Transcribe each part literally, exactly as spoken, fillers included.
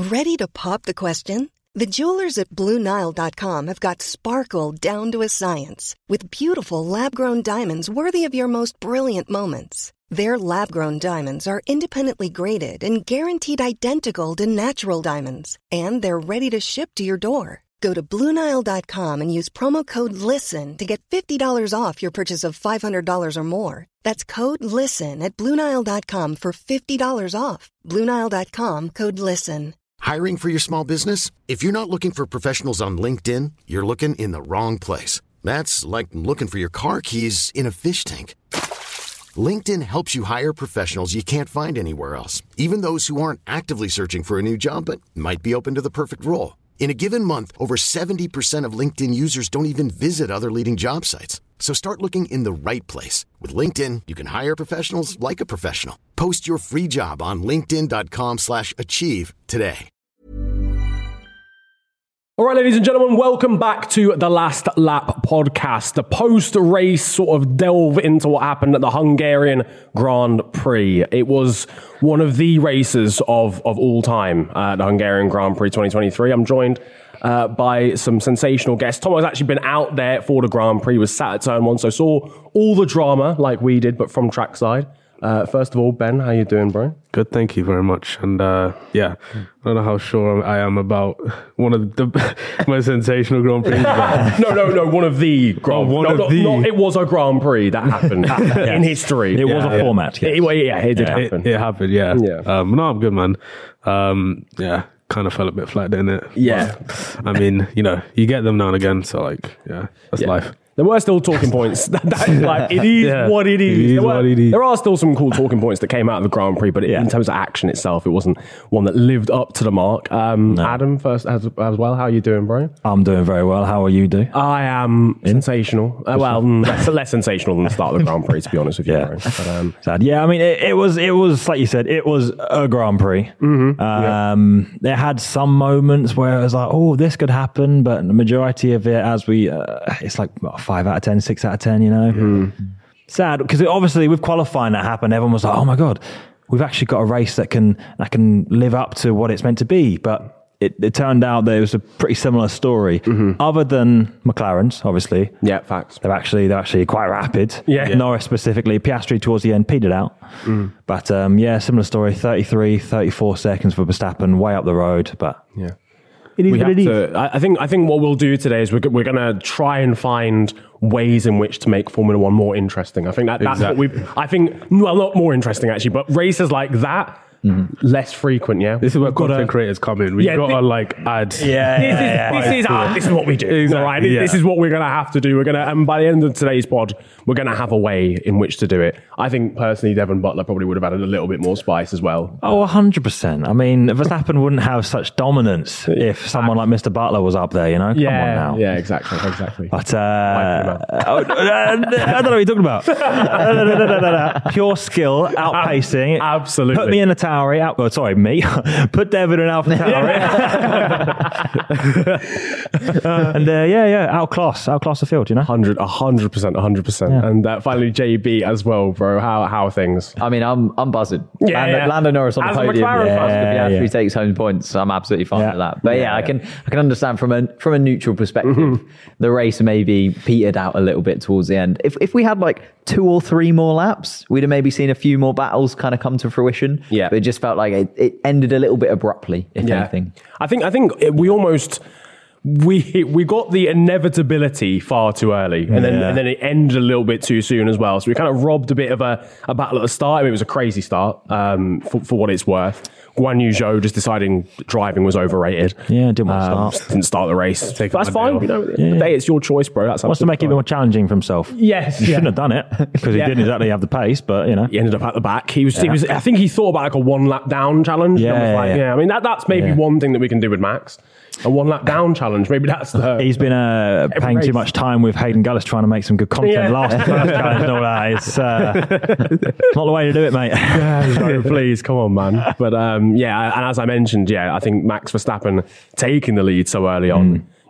Ready to pop the question? The jewelers at Blue Nile dot com have got sparkle down to a science with beautiful lab-grown diamonds worthy of your most brilliant moments. Their lab-grown diamonds are independently graded and guaranteed identical to natural diamonds, and they're ready to ship to your door. Go to Blue Nile dot com and use promo code LISTEN to get fifty dollars off your purchase of five hundred dollars or more. That's code LISTEN at Blue Nile dot com for fifty dollars off. Blue Nile dot com, code LISTEN. Hiring for your small business? If you're not looking for professionals on LinkedIn, you're looking in the wrong place. That's like looking for your car keys in a fish tank. LinkedIn helps you hire professionals you can't find anywhere else, even those who aren't actively searching for a new job but might be open to the perfect role. In a given month, over seventy percent of LinkedIn users don't even visit other leading job sites. So start looking in the right place. With LinkedIn, you can hire professionals like a professional. Post your free job on linkedin dot com slash achieve today. All right, ladies and gentlemen, welcome back to the Last Lap podcast, the post-race sort of delve into what happened at the Hungarian Grand Prix. It was one of the races of, of all time, uh, the Hungarian Grand Prix twenty twenty-three. I'm joined uh, by some sensational guests. Tom has actually been out there for the Grand Prix, was sat at turn one, so saw all the drama like we did, but from trackside. Uh, first of all, Ben, how you doing, bro? Good, thank you very much. And uh, yeah, I don't know how sure I am about one of the most sensational Grand Prix. no, no, no, one of the Grand oh, one no, of not, the... Not, it was a Grand Prix that happened yes. in history. It yeah, was a yeah. format. Yes. It, well, yeah, it did yeah, happen. It, it happened, yeah. yeah. Um, no, I'm good, man. Um, yeah, kind of felt a bit flat, didn't it? Yeah. But, I mean, you know, you get them now and again, so like, yeah, that's yeah. life. There were still talking points. that, that, like, it is yeah. what it is. It is there, were, what it is. there are still some cool talking points that came out of the Grand Prix, but it, yeah. in terms of action itself, it wasn't one that lived up to the mark. Um, no. Adam, first as, as well, how are you doing, bro? I'm doing very well. How are you doing? I am in? sensational. Uh, well, less, less sensational than the start of the Grand Prix, to be honest with you, yeah. bro. But, um, Sad. Yeah, I mean, it, it was, it was like you said, it was a Grand Prix. Mm-hmm. Um, yeah. It had some moments where it was like, oh, this could happen, but the majority of it, as we, uh, it's like what, five out of ten, six out of ten, you know. Mm. Sad, because obviously with qualifying that happened, everyone was like, oh my god, we've actually got a race that can that can live up to what it's meant to be. But it, it turned out that it was a pretty similar story. Mm-hmm. Other than McLaren's, obviously. Yeah, facts. They're actually they're actually quite rapid. Yeah. Norris specifically, Piastri towards the end petered out. Mm. But um, yeah, similar story, thirty-three, thirty-four seconds for Verstappen, way up the road. But yeah. It is we what have it to, is. I think I think what we'll do today is we're, we're going to try and find ways in which to make Formula One more interesting. I think that, that's exactly. what we. I think well, not more interesting actually, but races like that. Mm-hmm. Less frequent, yeah. This is where content gotta, creators come in. We've yeah, got to thi- like add. Yeah, yeah, this, yeah, is, this, is, uh, this is what we do. Exactly, all right? yeah. This is what we're going to have to do. We're going to, and by the end of today's pod, we're going to have a way in which to do it. I think personally, Devon Butler probably would have added a little bit more spice as well. Oh, one hundred percent. I mean, Verstappen wouldn't have such dominance if someone like Mister Butler was up there, you know? Come yeah, on now. yeah, exactly, exactly. But, uh, oh, I don't know what you're talking about. no, no, no, no, no, no. Pure skill, outpacing. Absolutely. Put me in a Tauri. Out, oh, sorry, me. Put Devon in Alpha Tauri. uh, and uh, yeah, yeah, outclass, outclass the field, you know? one hundred, one hundred percent, one hundred percent. Yeah. And uh, finally, J B as well, bro. How how are things? I mean, I'm I'm buzzing. Yeah, Lando, yeah. Lando Norris on As the a podium. McLaren Yeah, fan. yeah, yeah. He takes home points. So I'm absolutely fine Yeah. with that. But yeah, Yeah, I yeah. can I can understand from a from a neutral perspective, mm-hmm. the race maybe petered out a little bit towards the end. If if we had like two or three more laps, we'd have maybe seen a few more battles kind of come to fruition. Yeah. But it just felt like it, it ended a little bit abruptly, if Yeah. anything. I think I think it, we almost we we got the inevitability far too early, and then Yeah. and then it ended a little bit too soon as well. So we kind of robbed a bit of a, a battle at the start. I mean, it was a crazy start um, for, for what it's worth. Guan Yu Zhou just deciding driving was overrated. Yeah, didn't want to Um, start. Didn't start the race. Take But that's it fine. one You day know, at the end of the day, it's your choice, bro. That's Wants to make it a bit absolutely more challenging for himself. fine. Yes, He yeah. shouldn't have done it because he Yeah. didn't exactly have the pace, but you know. He ended up at the back. He was, he was. I think he thought about like a one lap down challenge. Yeah, and was like, yeah, yeah. I mean, that that's maybe Yeah. one thing that we can do with Max. A one lap down challenge. Maybe that's the. He's been uh, Every paying race. too much time with Hayden Gullis trying to make some good content Yeah. last first challenge and all that. It's uh, not the way to do it, mate. No, please, come on, man. But um, yeah, and as I mentioned, yeah, I think Max Verstappen taking the lead so early on, Mm. you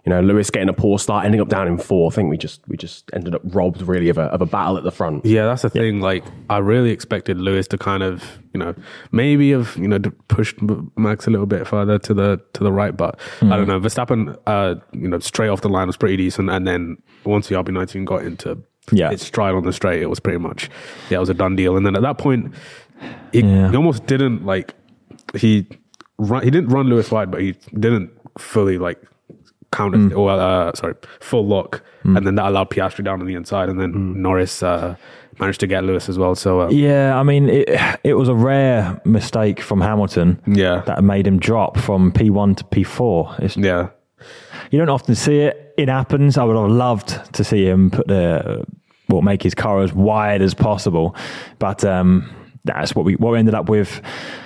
you know, Lewis getting a poor start, ending up down in four. I think we just we just ended up robbed really of a of a battle at the front. Yeah, that's the thing. Like, I really expected Lewis to kind of, you know, maybe have, you know, pushed Max a little bit further to the to the right, but mm. I don't know. Verstappen, uh, you know, straight off the line was pretty decent, and then once the R B nineteen got into yeah. its stride on the straight, it was pretty much yeah, it was a done deal. And then at that point, it, yeah. he almost didn't like he run, he didn't run Lewis wide, but he didn't fully like. Counter mm. or uh, sorry, full lock, mm. and then that allowed Piastri down on the inside, and then mm. Norris uh, managed to get Lewis as well. So uh, yeah, I mean, it, it was a rare mistake from Hamilton. Yeah, that made him drop from P one to P four. It's, yeah, you don't often see it. It happens. I would have loved to see him put the well, make his car as wide as possible, but um, that's what we what we ended up with.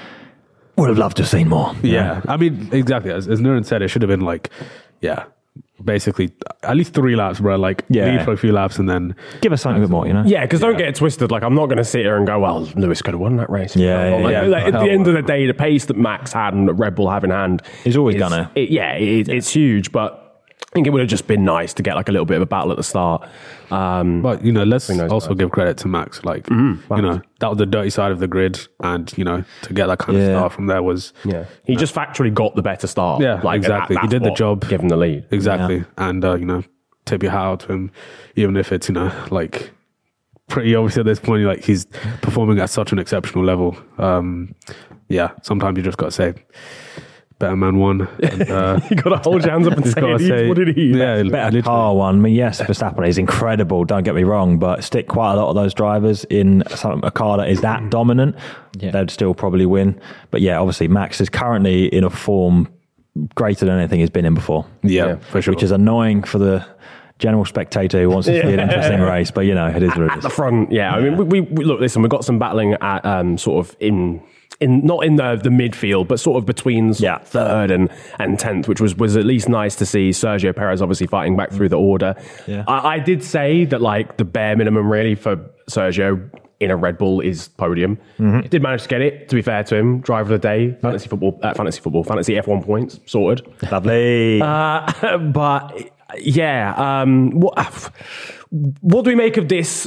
Would have loved to have seen more. Yeah, yeah. I mean, exactly as, as Nurin said, it should have been like. Yeah, basically at least three laps, bro. Like yeah. lead for a few laps and then give us something a bit more, you know. Yeah, because yeah. don't get it twisted. Like I'm not going to sit here and go, well, Lewis could have won that race. Yeah, yeah, like, yeah. Like, at the end of the day, the pace that Max had and that Red Bull have in hand, he's always gonna. It, yeah, it, it's huge, but. I think it would have just been nice to get like a little bit of a battle at the start. Um, but, you know, let's also bad. give credit to Max. Like, mm-hmm. you know, that was the dirty side of the grid. And, you know, to get that kind yeah. of start from there was... Yeah, He just factually got the better start. Yeah, like, exactly. That, he did the job. Give him the lead. Exactly. Yeah. And, uh, you know, tip your hat out to him, even if it's, you know, like... pretty obvious at this point, like he's performing at such an exceptional level. Um, yeah, sometimes you just got to say... better man won. And, uh, you got to hold your hands up and say, say, what did he? Yeah, better literally. Car won. I mean, yes, Verstappen is incredible. Don't get me wrong, but stick quite a lot of those drivers in some, a car that is that dominant, yeah. they'd still probably win. But yeah, obviously Max is currently in a form greater than anything he's been in before. Yeah, yeah for sure. Which is annoying for the general spectator who wants to see an interesting race. But you know, it is what it is. At the front, yeah. I mean, we, we look. Listen, we've got some battling at um, sort of in. In, not in the, the midfield, but sort of between yeah. third and, and tenth, which was, was at least nice to see. Sergio Perez obviously fighting back through the order. Yeah. I, I did say that like the bare minimum really for Sergio in a Red Bull is podium. Mm-hmm. He did manage to get it, to be fair to him. Driver of the day, fantasy football, uh, fantasy football, fantasy F one points, sorted. Lovely. Uh, but yeah, um, what, what do we make of this?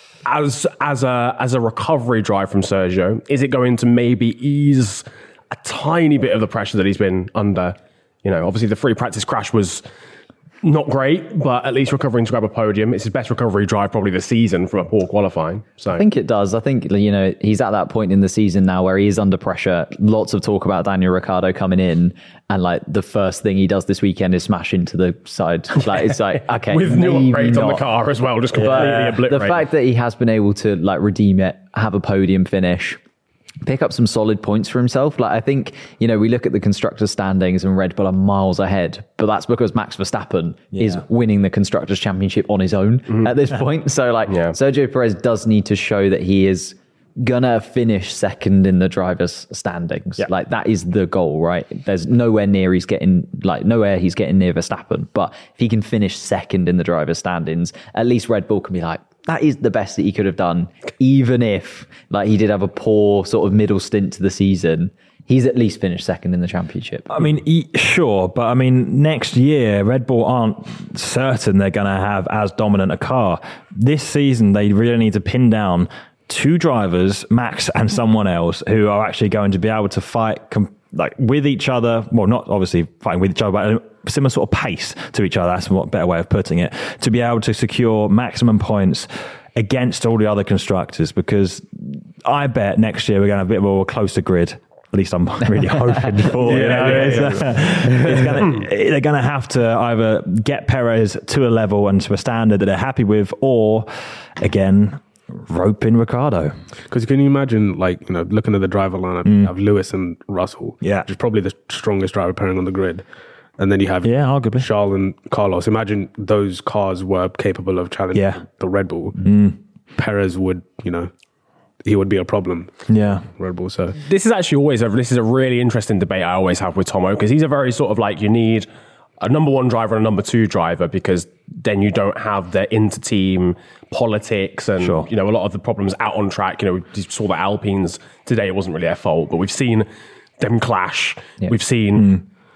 As as a as a recovery drive from Sergio, is it going to maybe ease a tiny bit of the pressure that he's been under? You know, obviously the free practice crash was not great, but at least recovering to grab a podium. It's his best recovery drive probably this season from a poor qualifying. So I think it does. I think, you know, he's at that point in the season now where he is under pressure. Lots of talk about Daniel Ricciardo coming in, and like the first thing he does this weekend is smash into the side. Like it's like, okay, with new upgrades on the car as well, just completely yeah. obliterated. The fact that he has been able to like redeem it, have a podium finish, pick up some solid points for himself. Like I think, you know, we look at the constructors standings and Red Bull are miles ahead, but that's because Max Verstappen yeah. is winning the constructors championship on his own mm. at this point. So like yeah. Sergio Perez does need to show that he is gonna finish second in the drivers standings. Yeah. Like that is the goal, right? There's nowhere near he's getting like nowhere he's getting near Verstappen, but if he can finish second in the drivers standings, at least Red Bull can be like, that is the best that he could have done, even if like he did have a poor sort of middle stint to the season. He's at least finished second in the championship. I mean, he, sure, but I mean, next year, Red Bull aren't certain they're going to have as dominant a car. This season, they really need to pin down two drivers, Max and someone else, who are actually going to be able to fight com- like with each other. Well, not obviously fighting with each other, but a similar sort of pace to each other. That's a better way of putting it. To be able to secure maximum points against all the other constructors, because I bet next year we're going to have a bit more closer grid. At least I'm really hoping for. yeah, you know? yeah, it's, yeah. Uh, it's gonna, they're going to have to either get Perez to a level and to a standard that they're happy with, or again, rope in Ricciardo. Because can you imagine, like, you know, looking at the driver lineup, Mm. you have Lewis and Russell, yeah. which is probably the strongest driver pairing on the grid. And then you have yeah, arguably. Charles and Carlos. Imagine those cars were capable of challenging yeah. the Red Bull. Mm. Perez would, you know, he would be a problem. Yeah. Red Bull. So this is actually always a, this is a really interesting debate I always have with Tomo, because he's a very sort of like, you need a number one driver and a number two driver, because then you don't have the inter-team politics and, sure. you know, a lot of the problems out on track. You know, we saw the Alpines today, it wasn't really their fault, but we've seen them clash. Yeah. We've seen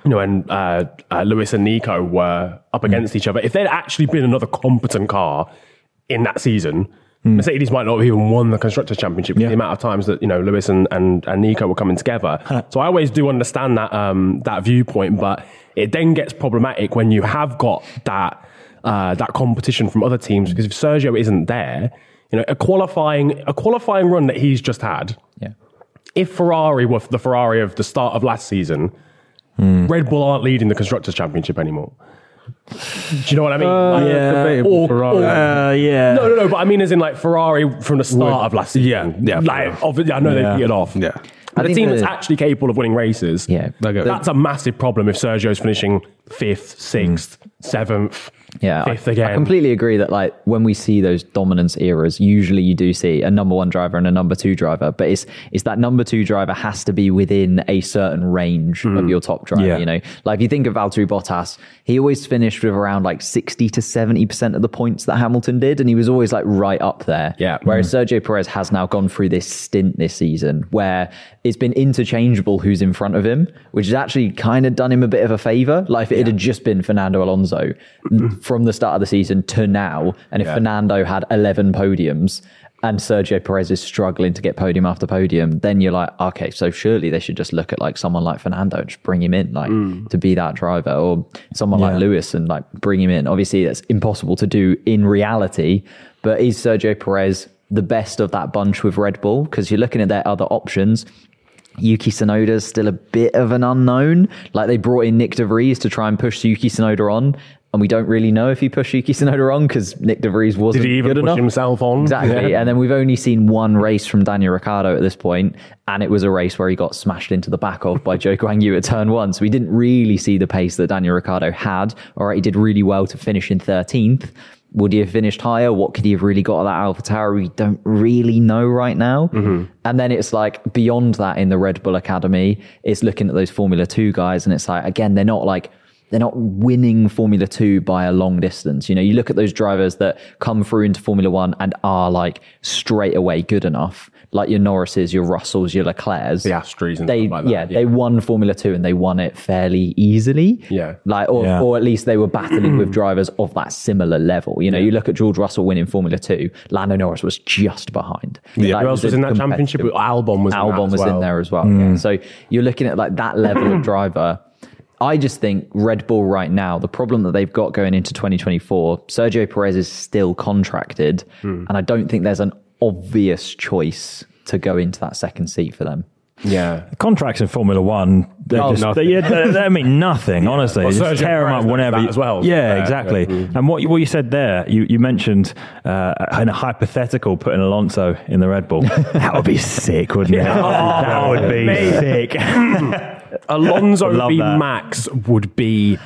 you know, and uh, uh, Lewis and Nico were up against each other, if there'd actually been another competent car in that season, Mercedes might not have even won the Constructors' Championship Yeah. the amount of times that, you know, Lewis and, and, and Nico were coming together. So I always do understand that um, that viewpoint, but it then gets problematic when you have got that uh, that competition from other teams, because if Sergio isn't there, you know, a qualifying a qualifying run that he's just had, Yeah. if Ferrari were the Ferrari of the start of last season, Red Bull aren't leading the Constructors' Championship anymore. Do you know what I mean? Uh, Like, yeah. debatable or- Ferrari. or- Uh, yeah. no, no, no. But I mean, as in like Ferrari from the start of last season. yeah, yeah, fair Like, enough. obviously, I know Yeah. they beat it off. Yeah. But I a think team the- that's actually capable of winning races, Yeah. Okay. that's a massive problem if Sergio's finishing fifth, sixth, seventh, Yeah, fifth I, again. I completely agree that like when we see those dominance eras, usually you do see a number one driver and a number two driver, but it's it's that number two driver has to be within a certain range of your top driver. Yeah. You know, like if you think of Valtteri Bottas, he always finished with around like sixty to seventy percent of the points that Hamilton did, and he was always like right up there. Yeah. Whereas Sergio Perez has now gone through this stint this season where it's been interchangeable who's in front of him, which has actually kind of done him a bit of a favor. Like if it had just been Fernando Alonso from the start of the season to now, and if Yeah. Fernando had eleven podiums and Sergio Perez is struggling to get podium after podium, then you're like, okay, so surely they should just look at like someone like Fernando and just bring him in like to be that driver, or someone like Yeah. Lewis and like bring him in. Obviously that's impossible to do in reality, but is Sergio Perez the best of that bunch with Red Bull? Because you're looking at their other options. Yuki Tsunoda's still a bit of an unknown. Like they brought in Nick De Vries to try and push Yuki Tsunoda on, and we don't really know if he pushed Yuki Tsunoda on because Nick De Vries wasn't Did he even good push enough. himself on? Exactly. Yeah. And then we've only seen one race from Daniel Ricciardo at this point, and it was a race where he got smashed into the back of by Zhou Guanyu at turn one. So we didn't really see the pace that Daniel Ricciardo had. All right, he did really well to finish in thirteenth. Would he have finished higher? What could he have really got at that AlphaTauri? We don't really know right now. Mm-hmm. And then it's like beyond that in the Red Bull Academy, it's looking at those Formula Two guys, and it's like, again, they're not like, they're not winning Formula Two by a long distance. You know, you look at those drivers that come through into Formula One and are like straight away good enough, like your Norrises, your Russells, your Leclercs. The Astries and they, stuff like that. yeah, they won Formula Two and they won it fairly easily. Yeah. Like, or, Yeah. or at least they were battling with drivers of that similar level. You know, you look at George Russell winning Formula Two, Lando Norris was just behind. Yeah. Like, Who else was the in that competitive- championship? Albon was in that Albon as was well. in there as well. Yeah. So you're looking at like that level of driver. I just think Red Bull right now, the problem that they've got going into twenty twenty-four, Sergio Perez is still contracted, and I don't think there's an obvious choice to go into that second seat for them. Yeah. Contracts in Formula One, they're Oh, just, nothing. they, yeah, they, they mean nothing, honestly. Well, You Sergio just tear them Perez up knows whenever that you, as well. Yeah, Yeah, exactly. yeah. And what you, what you said there, you, you mentioned uh, in a hypothetical putting Alonso in the Red Bull. That would be sick, wouldn't it? that would be sick. Alonso Love v that. Max would be.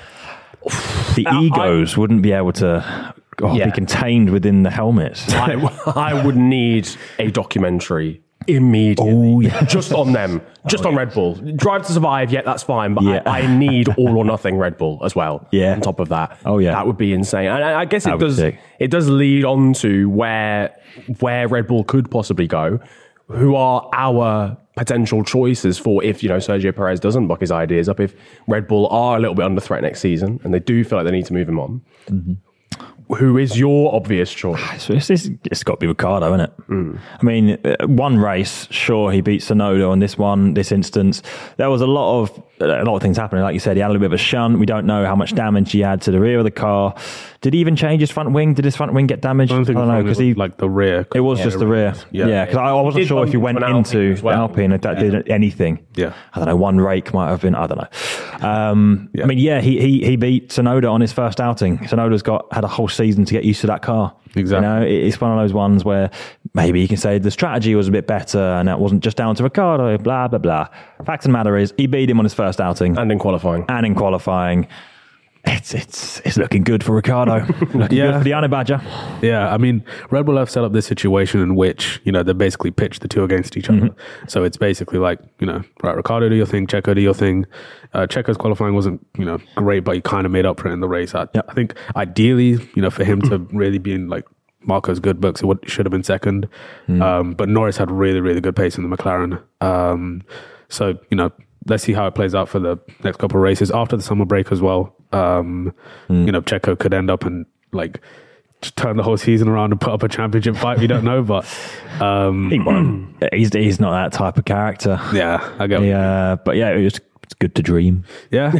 The I- egos wouldn't be able to oh, Yeah. be contained within the helmets. I, I would need a documentary immediately. Oh, yeah. Just on them. Just on Red Bull. Drive to Survive, yeah, that's fine. But Yeah. I, I need all or nothing Red Bull as well. Yeah. On top of that. Oh, yeah. That would be insane. And I, I guess That it would be does sick. it does lead on to where where Red Bull could possibly go. Who are our potential choices for if, you know, Sergio Perez doesn't buck his ideas up, if Red Bull are a little bit under threat next season and they do feel like they need to move him on. Mm-hmm. Who is your obvious choice? So it's, it's, it's got to be Ricciardo, isn't it? Mm. I mean, uh, one race, sure, he beat Tsunoda on this one, this instance. There was a lot of a lot of things happening. Like you said, he had a little bit of a shunt. We don't know how much damage he had to the rear of the car. Did he even change his front wing? Did his front wing get damaged? I don't think know it because was he like the rear. it was just the rear. Yeah. Yeah, because I wasn't He did sure if he bump went into an Alpine into as well. Alpine if that did anything. Yeah. I don't know. One rake might have been. I don't know. Um, Yeah. I mean, yeah, he he he beat Tsunoda on his first outing. Tsunoda's got had a whole season to get used to that car. Exactly. You know, it- it's one of those ones where maybe you can say the strategy was a bit better and that wasn't just down to Ricciardo. Blah blah blah. Fact of the matter is, he beat him on his first outing And in qualifying. and in qualifying. It's it's it's looking good for Ricciardo. Looking Yeah. good for the Honey Badger. Yeah, I mean, Red Bull have set up this situation in which, you know, they basically pitch the two against each other. So it's basically like, you know, right, Ricciardo, do your thing, Checo, do your thing. Uh, Checo's qualifying wasn't, you know, great, but he kind of made up for it in the race. I, Yep. I think ideally, you know, for him to really be in like Marco's good books, it would, should have been second. Um, but Norris had really, really good pace in the McLaren. Um, so, you know, let's see how it plays out for the next couple of races after the summer break as well. Um, mm. You know, Checo could end up and like turn the whole season around and put up a championship fight. We don't know, but um, he won't. He's he's not that type of character. Yeah, I get. Yeah, but yeah, it was. It's good to dream. Yeah.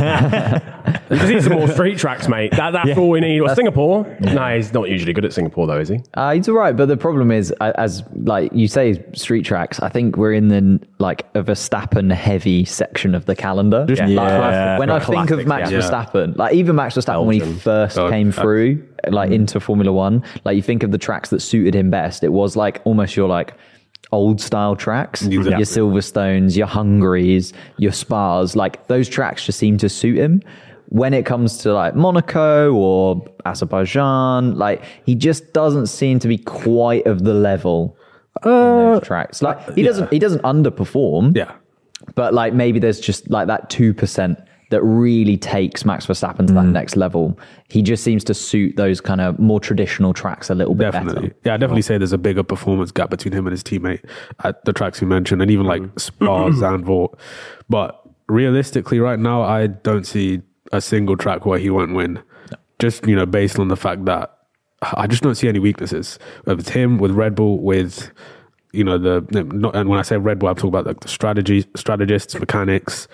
You just need some more street tracks, mate. That, that's yeah. all we need. Well, Singapore? Yeah. No, he's not usually good at Singapore, though, is he? Uh, he's all right, but the problem is, as like you say, street tracks, I think we're in the like a Verstappen-heavy section of the calendar. Yeah. Like, yeah. When I think of Max yeah. Verstappen, like even Max Verstappen Belgium. when he first oh, came through, uh, like mm. into Formula One, like you think of the tracks that suited him best, it was like almost your like old style tracks, exactly. your Silverstones, your Hungaries, your Spas, like those tracks just seem to suit him. When it comes to like Monaco or Azerbaijan, like he just doesn't seem to be quite of the level uh, in those tracks. Like he yeah. doesn't, he doesn't underperform. Yeah, but like maybe there's just like that two percent that really takes Max Verstappen to mm. that next level. He just seems to suit those kind of more traditional tracks a little bit definitely. better. Yeah, I definitely say there's a bigger performance gap between him and his teammate at the tracks you mentioned, and even like Spa, Zandvoort. But realistically, right now, I don't see a single track where he won't win. No. Just, you know, based on the fact that I just don't see any weaknesses. Whether it's him, with Red Bull, with, you know, the, not, and when I say Red Bull, I'm talking about like the strategy, strategists, mechanics,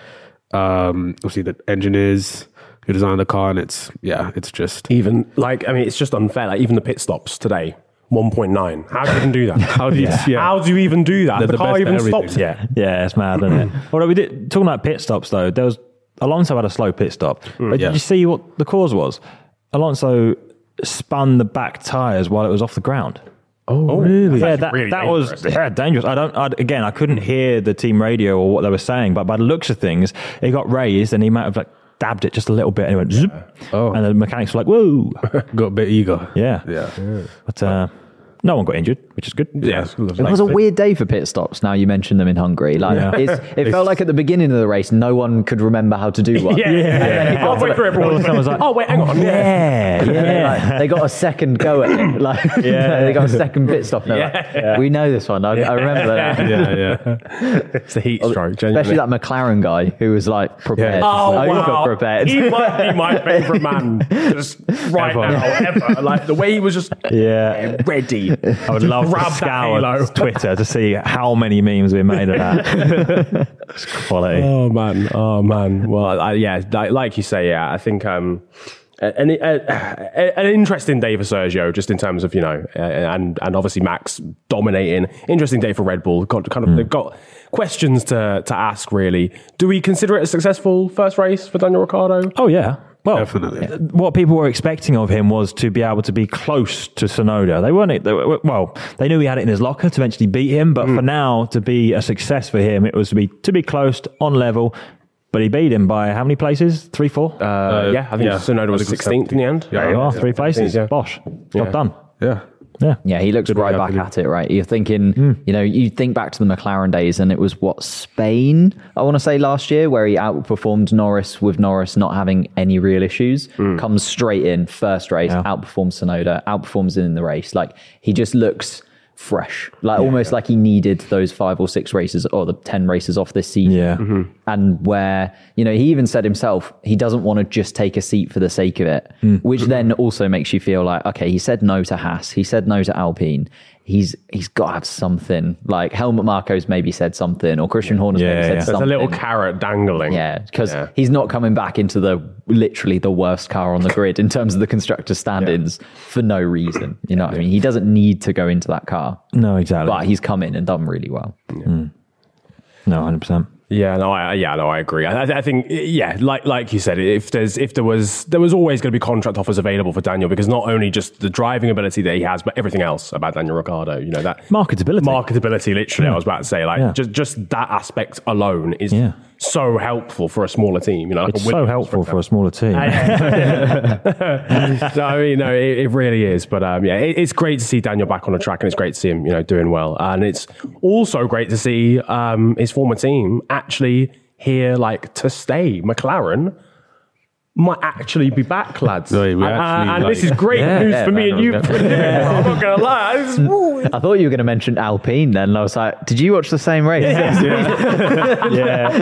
um obviously the engineers who design the car, and it's yeah it's just even like I mean it's just unfair. Like even the pit stops today, one point nine. How do you even do that? How do you yeah. Yeah. how do you even do that? They're the, the car even stops. Yeah, yeah, it's mad, isn't it? Well, we did talking about pit stops though. There was Alonso had a slow pit stop, mm, but yeah. did you see what the cause was? Alonso spun the back tires while it was off the ground. Oh, oh, really? Yeah, that, really that was yeah, dangerous. I don't. I'd, again, I couldn't hear the team radio or what they were saying, but by the looks of things, it got raised and he might have like dabbed it just a little bit and it went zip. Oh. And the mechanics were like, "Whoa!" Got a bit eager. Yeah, yeah. yeah. But uh, no one got injured, which is good. Yeah, it was a weird day for pit stops. Now you mentioned them in Hungary. Like yeah. it's, it felt like at the beginning of the race, no one could remember how to do one. yeah, yeah. yeah. Halfway through, everyone was like, "Oh wait, hang on." Yeah, yeah. Like, they got a second go at it. Like yeah. they got a second pit stop. Now. Yeah. Like, yeah. We know this one. I, I remember that. yeah, yeah. It's the heat stroke, especially that McLaren guy who was like prepared. Yeah. Oh wow, prepared. He might be my favorite man just right ever. now, ever. Like the way he was just yeah ready. I would love to scour Twitter to see how many memes we made of that. It's quality. Oh man, oh man. Well, I, yeah, like, like you say, yeah. I think um, an, a, an interesting day for Sergio, just in terms of you know, uh, and and obviously Max dominating. Interesting day for Red Bull. Got kind of mm. they've got questions to to ask. Really, do we consider it a successful first race for Daniel Ricciardo? Oh yeah. Well, definitely. What people were expecting of him was to be able to be close to Tsunoda. They weren't. They were, well, they knew he had it in his locker to eventually beat him, but mm. for now, to be a success for him, it was to be to be close, on level. But he beat him by how many places? Three, four? Uh, uh, yeah, I think yeah. Tsunoda was sixteenth in the end. Yeah, there you are, yeah. three places. Yeah. Bosh, job yeah. done. Yeah. Yeah, yeah, he looks Good right back at it, right? You're thinking, mm. you know, you think back to the McLaren days, and it was what, Spain, I want to say last year, where he outperformed Norris with Norris not having any real issues. Mm. Comes straight in, first race, yeah. outperforms Tsunoda, outperforms in the race. Like, he just looks fresh, like yeah, almost yeah. like he needed those five or six races or the ten races off this season. Yeah. Mm-hmm. And where, you know, he even said himself, he doesn't want to just take a seat for the sake of it, mm. which then also makes you feel like, okay, he said no to Haas, he said no to Alpine. He's he's got to have something. Like Helmut Marko's maybe said something, or Christian Horner's yeah, maybe said yeah. something. There's a little carrot dangling. Yeah, because yeah. he's not coming back into the literally the worst car on the grid in terms of the constructor stand-ins yeah. for no reason. You know what yeah. I mean? He doesn't need to go into that car. No, exactly. But he's come in and done really well. Yeah. Mm. No, one hundred percent. Yeah, no, I yeah, no, I agree. I, I think, yeah, like like you said, if there's if there was there was always going to be contract offers available for Daniel, because not only just the driving ability that he has, but everything else about Daniel Ricciardo, you know, that marketability, marketability. Literally, yeah. I was about to say, like, yeah. just just that aspect alone is yeah. so helpful for a smaller team. You know, like it's a so helpful for, for a smaller team. no, I mean, no, it, it really is. But um, yeah, it, it's great to see Daniel back on the track, and it's great to see him, you know, doing well. And it's also great to see um, his former team actually here, like, to stay. McLaren might actually be back, lads. No, we and actually, and like- this is great Yeah, news yeah, for me that and you. was I'm not going to lie. This is, woo. I thought you were going to mention Alpine then. And I was like, did you watch the same race? yeah.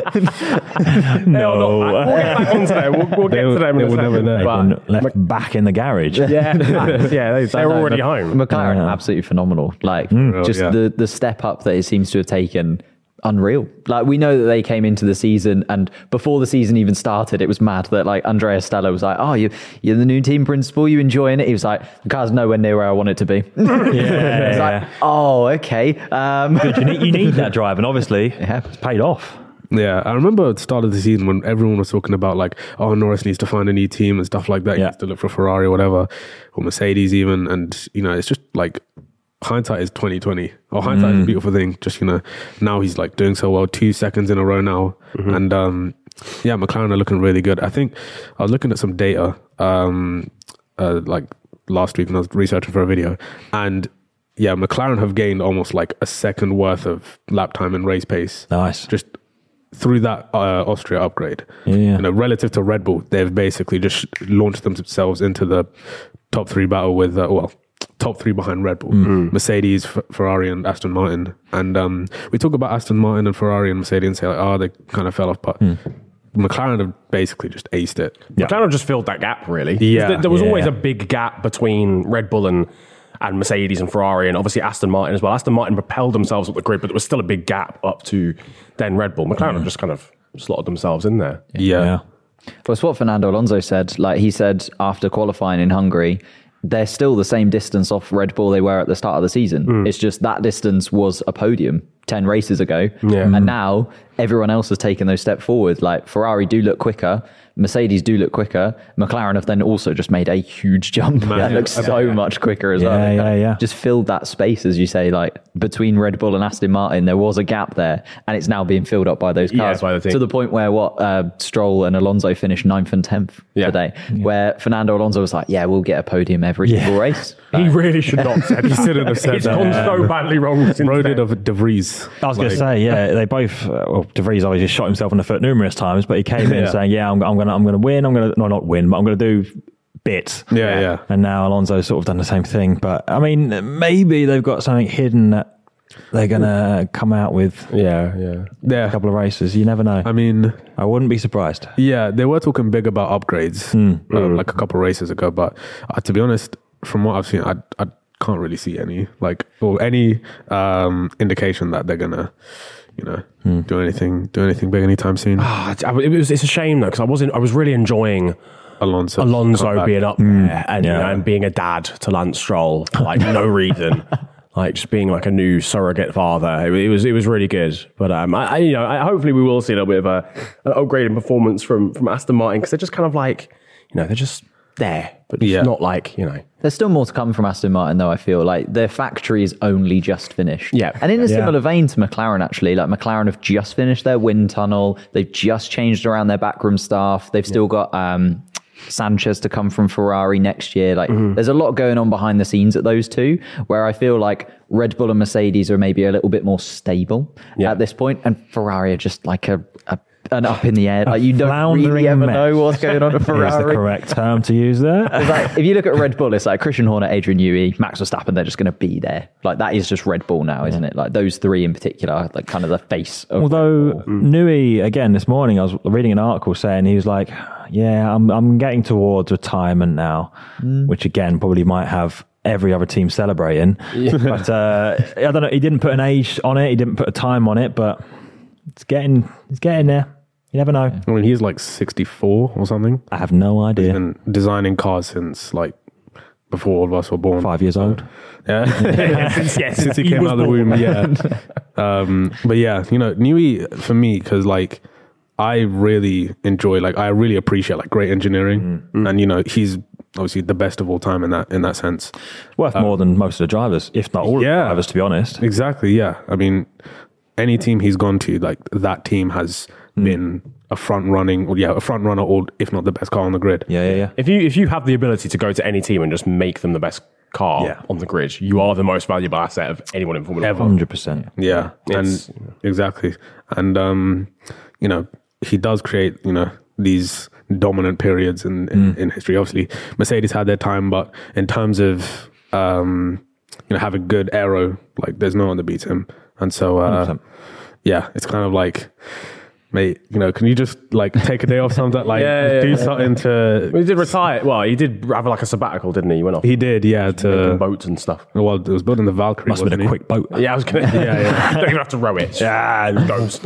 No, we'll get back onto that. We'll, we'll get They were- to them they in a were second. never there. But, And left back in the garage. yeah, yeah, they, they're already home. McLaren, Yeah. absolutely phenomenal. Like, Oh, just yeah. the, the step up that it seems to have taken, unreal. Like, we know that they came into the season, and before the season even started, it was mad that, like, Andrea Stella was like, oh, you, you're the new team principal, you enjoying it? He was like, the car's nowhere near where I want it to be. Yeah, It's yeah. like, oh, okay. Um, you, need, you need that drive, and obviously Yeah. it's paid off. Yeah, I remember at the start of the season when everyone was talking about like, oh, Norris needs to find a new team and stuff like that. He Yeah. needs to look for Ferrari or whatever, or Mercedes even. And, you know, it's just like hindsight is twenty twenty. Or hindsight is a beautiful thing. Just, you know, now he's like doing so well, two seconds in a row now. And um, yeah, McLaren are looking really good. I think I was looking at some data um, uh, like last week when I was researching for a video. And yeah, McLaren have gained almost like a second worth of lap time and race pace. Nice. Just through that uh, Austria upgrade. Yeah. You know, relative to Red Bull, they've basically just launched themselves into the top three battle with, uh, well, top three behind Red Bull, Mercedes, F- Ferrari, and Aston Martin. And um, we talk about Aston Martin and Ferrari and Mercedes and say, like, oh, they kind of fell off, but McLaren have basically just aced it. McLaren just filled that gap, really. Yeah. There, there was Yeah. always a big gap between Red Bull and, and Mercedes and Ferrari, and obviously Aston Martin as well. Aston Martin propelled themselves up the grid, but there was still a big gap up to then Red Bull. McLaren have just kind of slotted themselves in there. Yeah. Yeah. Well, it's what Fernando Alonso said. Like, he said after qualifying in Hungary, they're still the same distance off Red Bull they were at the start of the season. It's just that distance was a podium ten races ago. Yeah. And now everyone else has taken those steps forward. Like, Ferrari do look quicker. Mercedes do look quicker. McLaren have then also just made a huge jump. Man, That yeah. looks so much quicker as Yeah, well. yeah, yeah. Just filled that space, as you say, like between Red Bull and Aston Martin, there was a gap there, and it's now being filled up by those Yeah, cars by the team. to the point where what uh, Stroll and Alonso finished ninth and tenth Yeah. today, where Fernando Alonso was like, yeah, we'll get a podium every single race. He really should not have said that. He shouldn't have said it's that. gone so badly wrong since Rode then. it of De Vries. I was going to Like, say, yeah, they both. Uh, well, De Vries obviously shot himself in the foot numerous times, but he came in Yeah. saying, "Yeah, I'm, I'm going to, I'm going to win. I'm going to, no, not win, but I'm going to do bits." Yeah, yeah. And now Alonso's sort of done the same thing. But I mean, maybe they've got something hidden that they're going to come out with Yeah, yeah. a Yeah. couple of races. You never know. I mean, I wouldn't be surprised. yeah, they were talking big about upgrades uh, like a couple of races ago, but uh, to be honest, from what I've seen, I, I can't really see any like or any um, indication that they're gonna, you know, do anything do anything big anytime soon. Ah, it was, it's a shame though, because I wasn't. I was really enjoying Alonso, Alonso comeback. being up there and, you yeah. know, and being a dad to Lance Stroll for like no reason. Like just being like a new surrogate father, it, it was it was really good. But um, I, I you know, I, hopefully we will see a little bit of a an upgrade in performance from from Aston Martin because they're just kind of like, you know, they're just there, but just Yeah. not like, you know. There's still more to come from Aston Martin, though, I feel. Like, their factory is only just finished. Yeah. And in a Yeah. similar vein to McLaren, actually, like, McLaren have just finished their wind tunnel. They've just changed around their backroom staff. They've still got um, Sanchez to come from Ferrari next year. Like, there's a lot going on behind the scenes at those two, where I feel like Red Bull and Mercedes are maybe a little bit more stable Yeah. at this point, and Ferrari are just like a, a an up in the air. Like, you don't really floundering ever mess. know what's going on at Is the Ferrari. correct term to use there? It's like, if you look at Red Bull, it's like Christian Horner, Adrian Newey, Max Verstappen, they're just going to be there. Like, that is just Red Bull now, isn't it? Like, those three in particular, like kind of the face of Although Red Bull. Newey, again, this morning, I was reading an article saying he was like, yeah, I'm I'm getting towards retirement now, which again, probably might have every other team celebrating. But uh, I don't know, he didn't put an age on it, he didn't put a time on it, but it's getting, it's getting there. You never know. I mean, he's like sixty-four or something, I have no idea. and designing cars since like before all of us were born. Five years old. Yeah. Since, yes, Since he came out of the womb, yeah. Um, but yeah, you know, Newey for me, because like I really enjoy, like I really appreciate like great engineering, and you know, he's obviously the best of all time in that in that sense. Worth more than most of the drivers, if not all yeah. the drivers, to be honest. Exactly, yeah. I mean, any team he's gone to, like that team has been a front running, or yeah, a front runner, or if not the best car on the grid. Yeah, yeah, yeah. If you if you have the ability to go to any team and just make them the best car Yeah. on the grid, you are the most valuable asset of anyone in Formula Ever. One. one hundred percent. Yeah, It's- and exactly, and um, you know, he does create, you know, these dominant periods in, in, mm. in history. Obviously, Mercedes had their time, but in terms of um, you know having good aero, like there's no one that beats him. And so, uh, yeah, it's kind of like, mate, you know, can you just like take a day off something, like yeah, yeah, do yeah. something to... He did retire. Well, he did have like a sabbatical, didn't he? He went off. He did, yeah. To boats and stuff. Well, it was building the Valkyrie. Must have been a he? quick boat. Yeah, I was going to... Yeah, yeah. Don't even have to row it. Yeah, it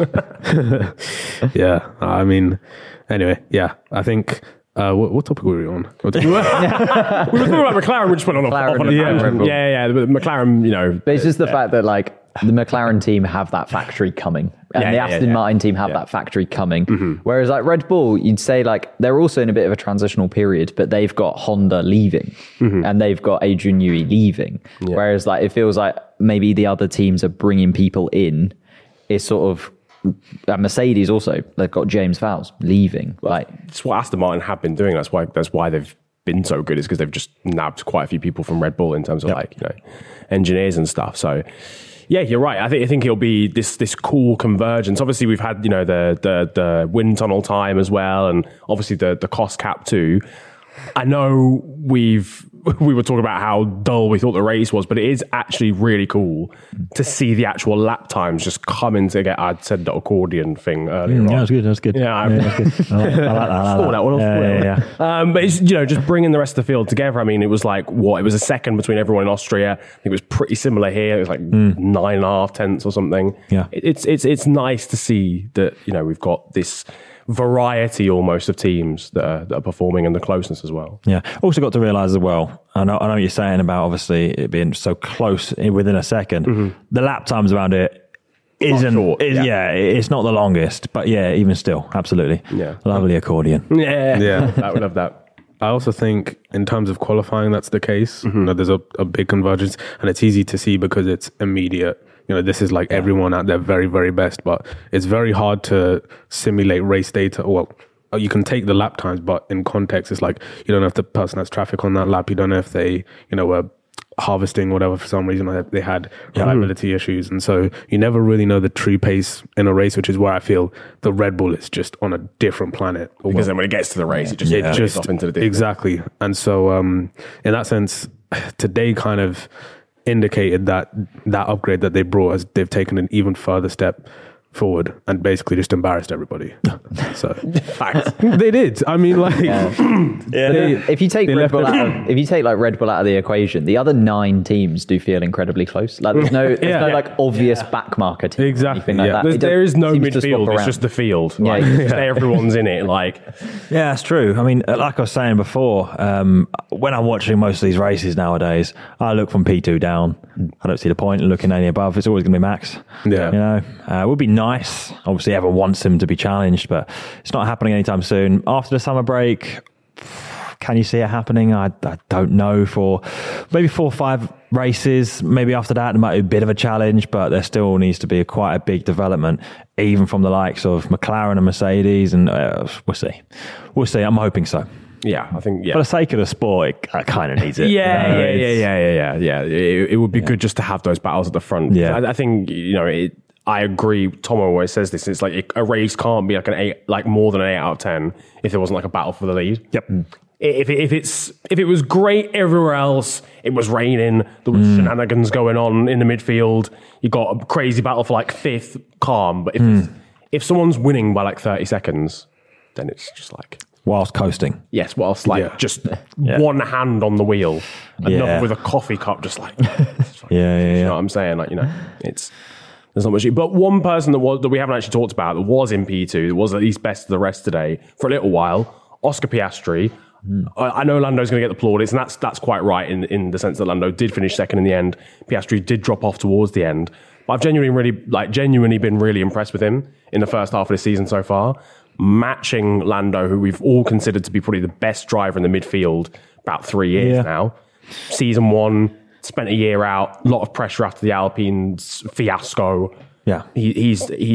goes. Yeah, I mean, anyway, yeah, I think... Uh, what, what topic were we on? we were talking about McLaren, we just went on McLaren off, off on a yeah. yeah, yeah, yeah. McLaren, you know... But it's just the yeah. fact that, like, the McLaren team have that factory coming. And yeah, the Aston yeah, yeah. Martin team have yeah. that factory coming. Mm-hmm. Whereas, like, Red Bull, you'd say, like, they're also in a bit of a transitional period, but they've got Honda leaving. Mm-hmm. And they've got Adrian Newey leaving. Yeah. Whereas, like, it feels like maybe the other teams are bringing people in. It's sort of... And Mercedes also, they've got James Vowles leaving. Well, like it's what Aston Martin have been doing. That's why that's why they've been so good, is because they've just nabbed quite a few people from Red Bull in terms of yep. like, you know, engineers and stuff. So yeah, you're right. I think I think it'll be this this cool convergence. Obviously, we've had, you know, the the the wind tunnel time as well, and obviously the the cost cap too. I know we've we were talking about how dull we thought the race was, but it is actually really cool to see the actual lap times just coming together. I'd said the accordion thing earlier. Mm, on. Yeah, that's good. That's good. Yeah, yeah that's good. I like, I like that. I like that. One, yeah, yeah, yeah. Um, but it's, you know, just bringing the rest of the field together. I mean, it was like what? It was a second between everyone in Austria. I think it was pretty similar here. It was like mm. nine and a half tenths or something. Yeah, it, it's it's it's nice to see that, you know, we've got this variety almost of teams that are, that are performing, and the closeness as well. Yeah. Also got to realise as well, I know, I know what you're saying about obviously it being so close within a second. Mm-hmm. The lap times around it isn't, short, is, yeah. yeah, it's not the longest, but yeah, even still, absolutely. Yeah. Lovely accordion. Yeah. Yeah. I would love that. I also think in terms of qualifying, that's the case. Mm-hmm. You know, there's a, a big convergence, and it's easy to see because it's immediate. You know, this is like yeah. everyone at their very, very best, but it's very hard to simulate race data. Well, you can take the lap times, but in context, it's like you don't know if the person has traffic on that lap. You don't know if they, you know, were harvesting whatever for some reason, or they had reliability yeah. issues. And so you never really know the true pace in a race, which is where I feel the Red Bull is just on a different planet. Because well, then when it gets to the race, it just, yeah. it just off into the distance. Exactly. And so um, in that sense, today kind of indicated that that upgrade that they brought, as they've taken an even further step forward and basically just embarrassed everybody. So facts. They did. I mean, like, yeah. Yeah. They, if you take Red Bull out of, if you take like Red Bull out of the equation, the other nine teams do feel incredibly close. Like there's no, there's yeah. no like obvious yeah. back marker team. Exactly. Like yeah. that. There is no midfield. It's just the field. Like, yeah. just everyone's in it. Like, yeah, that's true. I mean, like I was saying before, um, when I'm watching most of these races nowadays, I look from P two down. I don't see the point in looking any above. It's always going to be Max. Yeah. You know, uh, it would be nice. Obviously, everyone wants him to be challenged, but it's not happening anytime soon. After the summer break, can you see it happening? I, I don't know. For maybe four or five races, maybe after that, it might be a bit of a challenge, but there still needs to be a, quite a big development, even from the likes of McLaren and Mercedes, and uh, we'll see. We'll see. I'm hoping so. Yeah, I think, yeah. For the sake of the sport, it, it kind of needs it. Yeah, you know, yeah, yeah, yeah, yeah, yeah, yeah. It, it would be yeah. good just to have those battles at the front. Yeah. I, I think, you know, it, I agree. Tom always says this. It's like a race can't be like an eight, like more than an eight out of ten if there wasn't like a battle for the lead. Yep. If it, if it's if it was great everywhere else, it was raining, there was mm. shenanigans going on in the midfield. You got a crazy battle for like fifth, calm. But if mm. it's, if someone's winning by like thirty seconds, then it's just like whilst coasting. Yes, whilst like yeah. just yeah. one hand on the wheel, another yeah. with a coffee cup, just like yeah, yeah, yeah. You know what I'm saying? Like, you know, it's. There's not much, but one person that was that we haven't actually talked about that was in P two, that was at least best of the rest today for a little while, Oscar Piastri. Mm. I, I know Lando's going to get the plaudits, and that's that's quite right in in the sense that Lando did finish second in the end. Piastri did drop off towards the end, but I've genuinely really like genuinely been really impressed with him in the first half of the season so far, matching Lando, who we've all considered to be probably the best driver in the midfield about three years yeah. now. Season one. Spent a year out, a lot of pressure after the Alpine's fiasco. Yeah, he, he's he's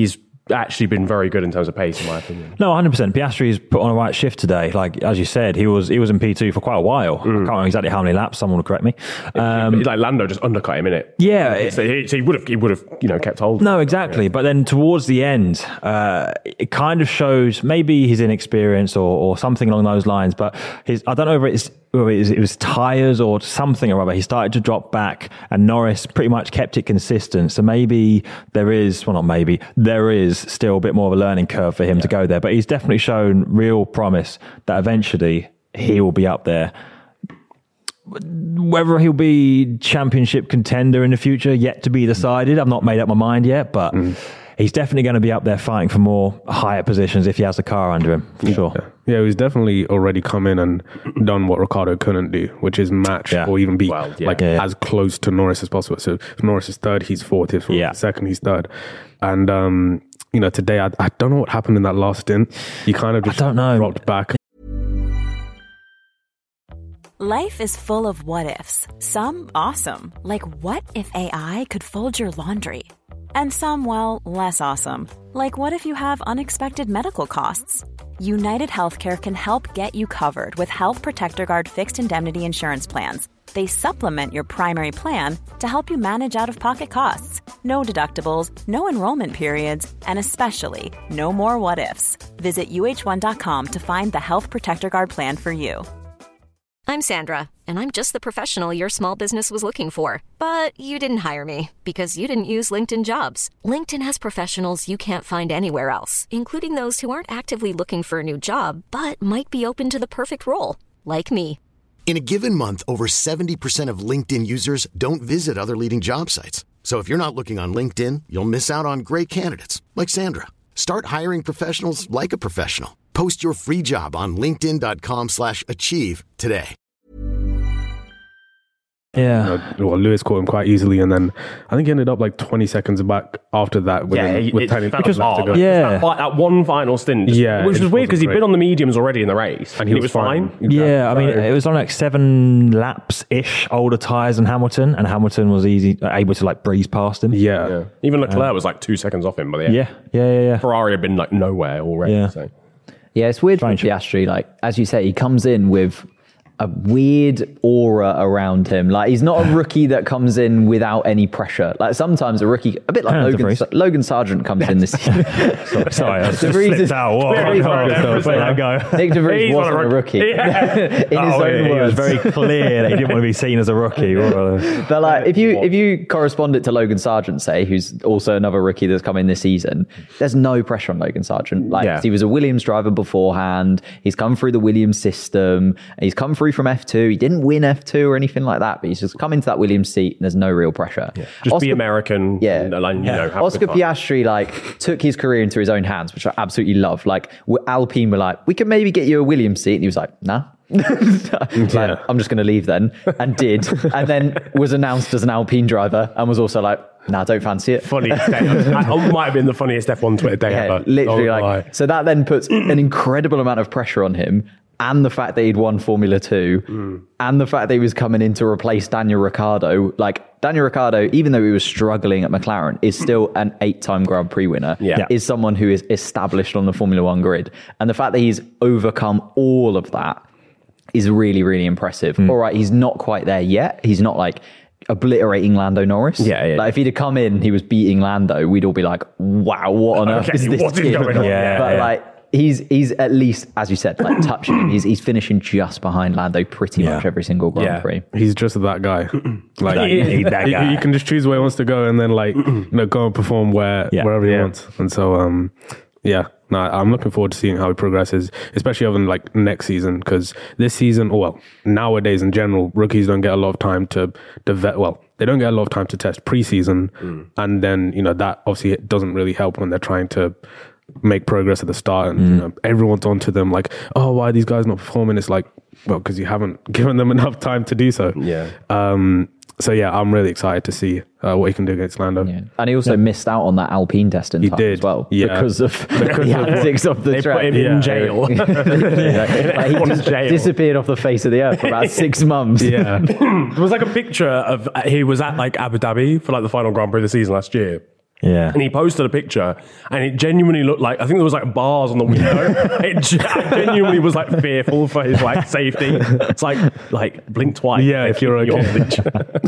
actually been very good in terms of pace, in my opinion. No, one hundred percent. Piastri's put on a right shift today. Like, as you said, he was he was in P two for quite a while. Mm. I can't remember exactly how many laps. Someone will correct me. Um, it's like Lando just undercut him, innit? Yeah. It, so he, so he would have, he would have, you know, kept hold. No, exactly. Yeah. But then towards the end, uh, it kind of shows maybe his inexperience or, or something along those lines. But his, I don't know if it's, whether it was, it was tyres or something or other. He started to drop back, and Norris pretty much kept it consistent. So maybe there is, well, not maybe, there is still a bit more of a learning curve for him yeah. to go there. But he's definitely shown real promise that eventually he will be up there. Whether he'll be championship contender in the future, yet to be decided. I've not made up my mind yet, but mm. he's definitely going to be up there fighting for more higher positions if he has a car under him, for yeah. sure. Yeah. yeah, he's definitely already come in and done what Ricciardo couldn't do, which is match yeah. or even be well, yeah. like yeah, yeah. as close to Norris as possible. So if Norris is third, he's fourth. If yeah. second, he's third. And, um, you know, today, I, I don't know what happened in that last stint. He kind of just I don't know. dropped back. Life is full of what-ifs. Some awesome, like what if A I could fold your laundry? And some, well, less awesome, like what if you have unexpected medical costs? United Healthcare can help get you covered with Health Protector Guard fixed indemnity insurance plans. They supplement your primary plan to help you manage out-of-pocket costs. No deductibles, no enrollment periods, and especially no more what-ifs. Visit U H one dot com to find the Health Protector Guard plan for you. I'm Sandra, and I'm just the professional your small business was looking for. But you didn't hire me because you didn't use LinkedIn Jobs. LinkedIn has professionals you can't find anywhere else, including those who aren't actively looking for a new job, but might be open to the perfect role, like me. In a given month, over seventy percent of LinkedIn users don't visit other leading job sites. So if you're not looking on LinkedIn, you'll miss out on great candidates like Sandra. Start hiring professionals like a professional. Post your free job on linkedin dot com slash achieve today. Yeah. You know, well, Lewis caught him quite easily, and then I think he ended up like twenty seconds back after that. With, yeah, him, it, with it, ten that was left to go. Yeah. That, that one final stint. Just, yeah. Which was weird because he'd been on the mediums already in the race, and, and he, he was fine. fine. Yeah, I mean, it was on like seven laps-ish older tyres than Hamilton, and Hamilton was easy, able to like breeze past him. Yeah. yeah. Even Leclerc uh, was like two seconds off him by the end. Yeah, yeah, yeah. yeah. Ferrari had been like nowhere already. Yeah, so. yeah it's weird Strange. for Piastri. Like, as you say, he comes in with a weird aura around him. Like, he's not a rookie that comes in without any pressure. Like, sometimes a rookie, a bit like Logan, Logan Sargent comes in this year. sorry, sorry, I just slipped out. Whoa, Let go. Nick De Vries wasn't a rookie. Yeah. in oh, his own he words. was very clear that he didn't want to be seen as a rookie. But like, if you if you correspond it to Logan Sargent, say, who's also another rookie that's come in this season, there's no pressure on Logan Sargent. Like, yeah. he was a Williams driver beforehand. He's come through the Williams system. He's come through from F two. He didn't win F two or anything like that, but he's just come into that Williams seat and there's no real pressure. Yeah. Just Oscar, be American. Yeah. And, and, you yeah. know, Oscar Piastri like took his career into his own hands, which I absolutely love. Like, Alpine were like, we can maybe get you a Williams seat. And he was like, nah. like, yeah. I'm just going to leave then, and did, and then was announced as an Alpine driver and was also like, nah, don't fancy it. Funny day. That might have been the funniest F one Twitter day yeah, ever. Literally, oh, like, lie. So that then puts an incredible amount of pressure on him. And the fact that he'd won Formula Two, mm. and the fact that he was coming in to replace Daniel Ricciardo. Like, Daniel Ricciardo, even though he was struggling at McLaren, is still an eight-time Grand Prix winner. Yeah. Is someone who is established on the Formula One grid. And the fact that he's overcome all of that is really, really impressive. Mm. All right, he's not quite there yet. He's not like obliterating Lando Norris. Yeah, yeah. Like, if he'd have come in, he was beating Lando, we'd all be like, wow, what on earth okay, is this? What is going on? Yeah, but yeah. like, He's he's at least, as you said, like touching him. He's he's finishing just behind Lando pretty yeah. much every single Grand yeah. Prix. He's just that guy. Like, he, he, that guy. He, he can just choose where he wants to go and then like you know go and perform where yeah. wherever he yeah. wants. And so um yeah, no, I'm looking forward to seeing how he progresses, especially over like next season, because this season, or well, nowadays in general, rookies don't get a lot of time to develop. Well, they don't get a lot of time to test preseason, mm. and then you know that obviously it doesn't really help when they're trying to make progress at the start, and mm. you know, everyone's onto them like, oh, why are these guys not performing? It's like, well, because you haven't given them enough time to do so. Yeah. Um, so yeah, I'm really excited to see uh, what he can do against Lando. Yeah. And he also yeah. missed out on that Alpine testing he time did. as well, yeah. because of because the antics of the they track. Put him yeah. in jail. like, he just jail. disappeared off the face of the earth for about six months. Yeah. There was like a picture of he was at like Abu Dhabi for like the final Grand Prix of the season last year. Yeah. And he posted a picture and it genuinely looked like, I think there was like bars on the window. It genuinely was like fearful for his like safety. It's like, like blink twice. Yeah, if you're okay.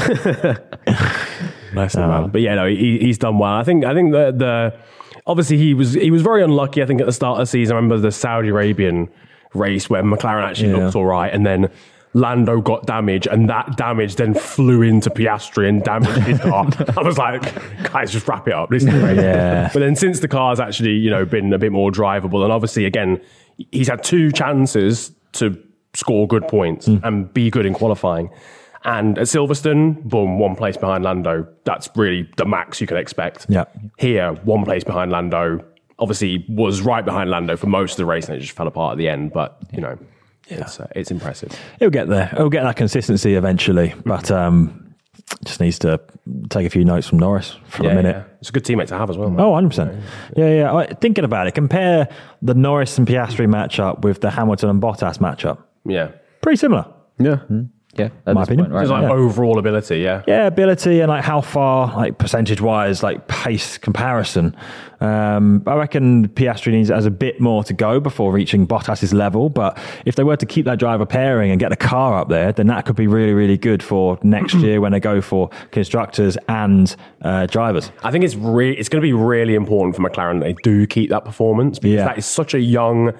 Nice man. But yeah, no, he, he's done well. I think, I think the, the, obviously he was, he was very unlucky. I think at the start of the season, I remember the Saudi Arabian race where McLaren actually Yeah. looked all right. And then Lando got damage, and that damage then flew into Piastri and damaged his car. I was like, guys, just wrap it up. This is crazy. Yeah. But then since the car's actually, you know, been a bit more drivable, and obviously, again, he's had two chances to score good points mm. and be good in qualifying. And at Silverstone, boom, one place behind Lando. That's really the max you can expect. Yeah. Here, one place behind Lando. Obviously, was right behind Lando for most of the race, and it just fell apart at the end. But, you know, yeah. it's, uh, it's impressive. He'll get there. He'll get that consistency eventually. But um, just needs to take a few notes from Norris for yeah, a minute. Yeah. It's a good teammate to have as well, man. Oh, one hundred percent. Yeah, yeah. yeah. Thinking about it, compare the Norris and Piastri matchup with the Hamilton and Bottas matchup. Yeah. Pretty similar. Yeah. Mm. Yeah, my opinion. Point, right? It's like yeah. overall ability, yeah. Yeah, ability and like how far, like percentage wise, like pace comparison. Um, I reckon Piastri needs has a bit more to go before reaching Bottas's level. But if they were to keep that driver pairing and get the car up there, then that could be really, really good for next year when they go for constructors and uh, drivers. I think it's re- it's going to be really important for McLaren that they do keep that performance because Yeah. that is such a young,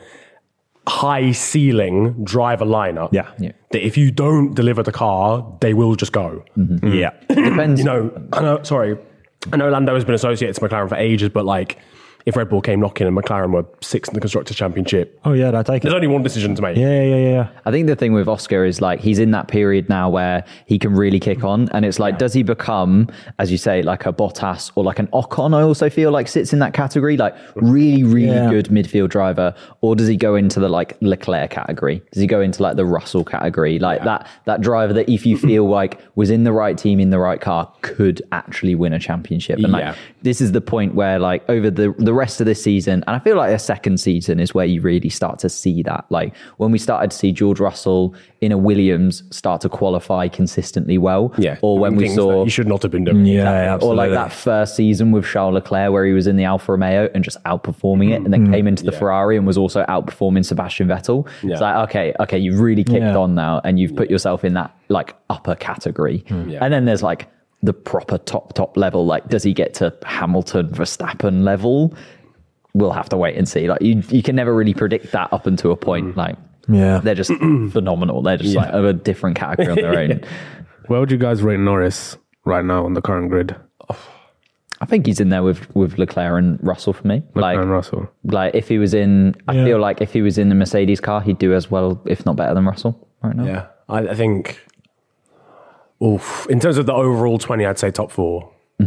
high ceiling driver lineup. Yeah. Yeah. That if you don't deliver the car, they will just go. Mm-hmm. Yeah. Depends. You know, I know, sorry, I know Lando has been associated to McLaren for ages, but like, if Red Bull came knocking and McLaren were sixth in the Constructors' Championship, Oh, yeah, I'd take there's it. only one decision to make. Yeah, yeah, yeah, yeah. I think the thing with Oscar is like he's in that period now where he can really kick on, and it's like, does he become, as you say, like a Bottas or like an Ocon? I also feel like sits in that category, like really, really Yeah. good midfield driver, or does he go into the like Leclerc category? Does he go into like the Russell category, like yeah. that that driver that if you feel like was in the right team in the right car could actually win a championship? And like Yeah. this is the point where like over the the rest of this season. And I feel like a second season is where you really start to see that. Like when we started to see George Russell in a Williams start to qualify consistently well. Yeah. Or when we Things saw... that you should not have been doing. Yeah, Or absolutely. like that first season with Charles Leclerc where he was in the Alfa Romeo and just outperforming it and then came into the Yeah. Ferrari and was also outperforming Sebastian Vettel. Yeah. It's like, okay, okay, you've really kicked Yeah. on now and you've put yourself in that like upper category. Yeah. And then there's like the proper top, top level. Like, does he get to Hamilton, Verstappen level? We'll have to wait and see. Like you, you can never really predict that up until a point. Like, Yeah. they're just phenomenal. They're just like of a different category on their own. Where would you guys rate Norris right now on the current grid? I think he's in there with with Leclerc and Russell for me. Leclerc Like, and Russell. like if he was in, I Yeah. feel like if he was in the Mercedes car, he'd do as well, if not better than Russell right now. Yeah. I, I think, oof, in terms of the overall twenty, I'd say top four.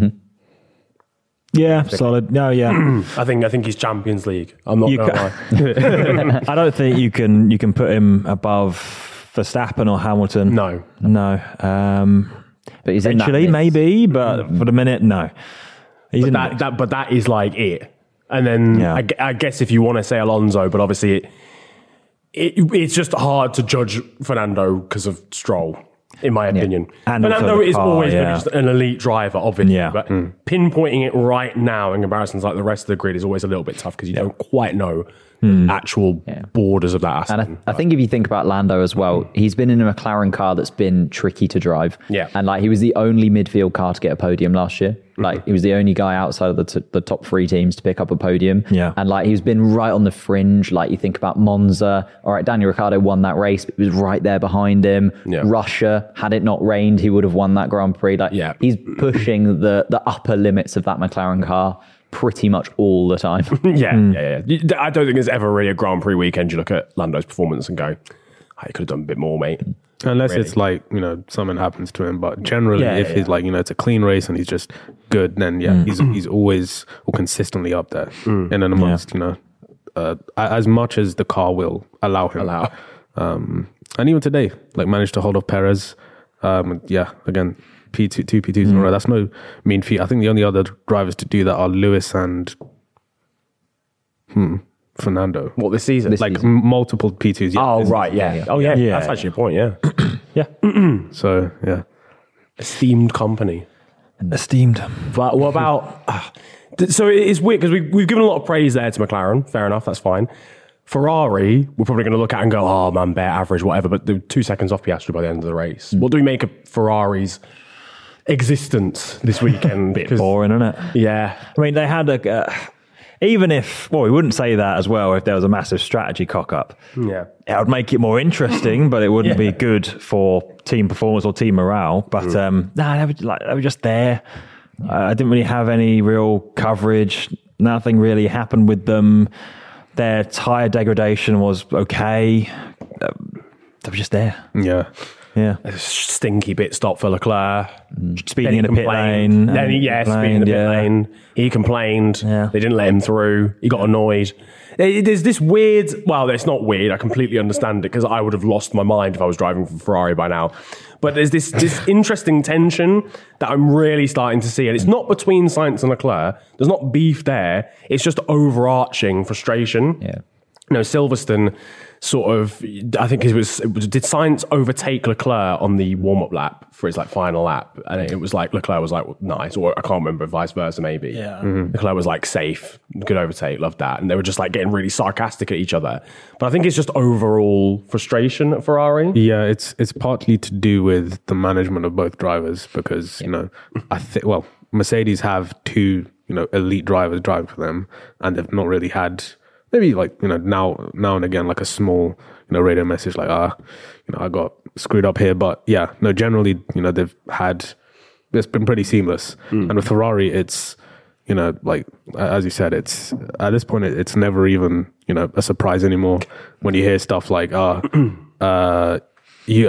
Yeah, solid. No, yeah. I think I think he's Champions League. I'm not You going to lie. I don't think you can you can put him above Verstappen or Hamilton. No. No. Um, But he's in that eventually, mix. maybe, but for the minute, no. He's But in that, the- that, but that is like it. And then Yeah. I, gu- I guess if you want to say Alonso, but obviously it, it, it's just hard to judge Fernando because of Stroll, in my opinion. And Fernando also the is car, always going yeah. to be just an elite driver, obviously. Yeah. But pinpointing it right now in comparisons like the rest of the grid is always a little bit tough because you don't quite know the actual borders of that And Aston. I, I think if you think about Lando as well, he's been in a McLaren car that's been tricky to drive. Yeah. And like he was the only midfield car to get a podium last year. Like he was the only guy outside of the, t- the top three teams to pick up a podium. Yeah. And like he's been right on the fringe. Like you think about Monza. All right, Daniel Ricciardo won that race, but he was right there behind him. Yeah. Russia, had it not rained, he would have won that Grand Prix. Like Yeah. he's pushing the the upper limits of that McLaren car pretty much all the time. yeah, yeah, yeah. I don't think there's ever really a Grand Prix weekend you look at Lando's performance and go, I could have done a bit more, mate. Unless Really? it's like, you know, something happens to him. But generally, Yeah, if yeah, he's yeah. like, you know, it's a clean race and he's just good, then yeah, he's he's always or consistently up there. And then amongst, you know, uh, as much as the car will allow him. Allow. Um, and even today, like managed to hold off Perez. Um, yeah, again, P two, two P twos in a row. That's no mean feat. I think the only other drivers to do that are Lewis and hmm, Fernando. What, this season? This Like season. m- multiple P twos. Yeah. Oh, right, yeah. Oh, yeah. Yeah. That's actually a point, yeah. yeah. So, yeah. Esteemed company. Esteemed. But what about, uh, So it's weird because we, we've given a lot of praise there to McLaren. Fair enough, that's fine. Ferrari, we're probably going to look at and go, oh man, bare average, whatever. But they're two seconds off Piastri by the end of the race. Mm. What do we make of Ferrari's existence this weekend? Bit boring, isn't it? Yeah. I mean, they had a... Uh, even if, well, we wouldn't say that as well if there was a massive strategy cock-up. Yeah. It would make it more interesting, but it wouldn't yeah. be good for team performance or team morale. But mm. um, nah, they were, like, they were just there. Uh, I didn't really have any real coverage. Nothing really happened with them. Their tyre degradation was okay. Uh, they were just there. Yeah. Yeah. A stinky pit stop for Leclerc. Speeding in the pit lane. Then he, yeah, speeding in the pit yeah. lane. He complained. Yeah. They didn't let him through. He got annoyed. There's this weird, well, it's not weird. I completely understand it because I would have lost my mind if I was driving for Ferrari by now. But there's this, this interesting tension that I'm really starting to see. And it's not between Sainz and Leclerc. There's not beef there. It's just overarching frustration. Yeah. You know, Silverstone sort of, I think it was, it was did Sainz overtake Leclerc on the warm-up lap for his like final lap? And it was like, Leclerc was like, well, nice, or I can't remember, vice versa maybe. Yeah. Mm-hmm. Leclerc was like, safe, good overtake, loved that. And they were just like getting really sarcastic at each other. But I think it's just overall frustration at Ferrari. Yeah, it's it's partly to do with the management of both drivers because, you know, I think, well, Mercedes have two, you know, elite drivers driving for them and they've not really had... Maybe like, you know, now now and again, like a small, you know, radio message like, ah, you know, I got screwed up here. But yeah, no, generally, you know, they've had, it's been pretty seamless. Mm. And with Ferrari, it's, you know, like, as you said, it's, at this point, it's never even, you know, a surprise anymore when you hear stuff like, ah, uh, you,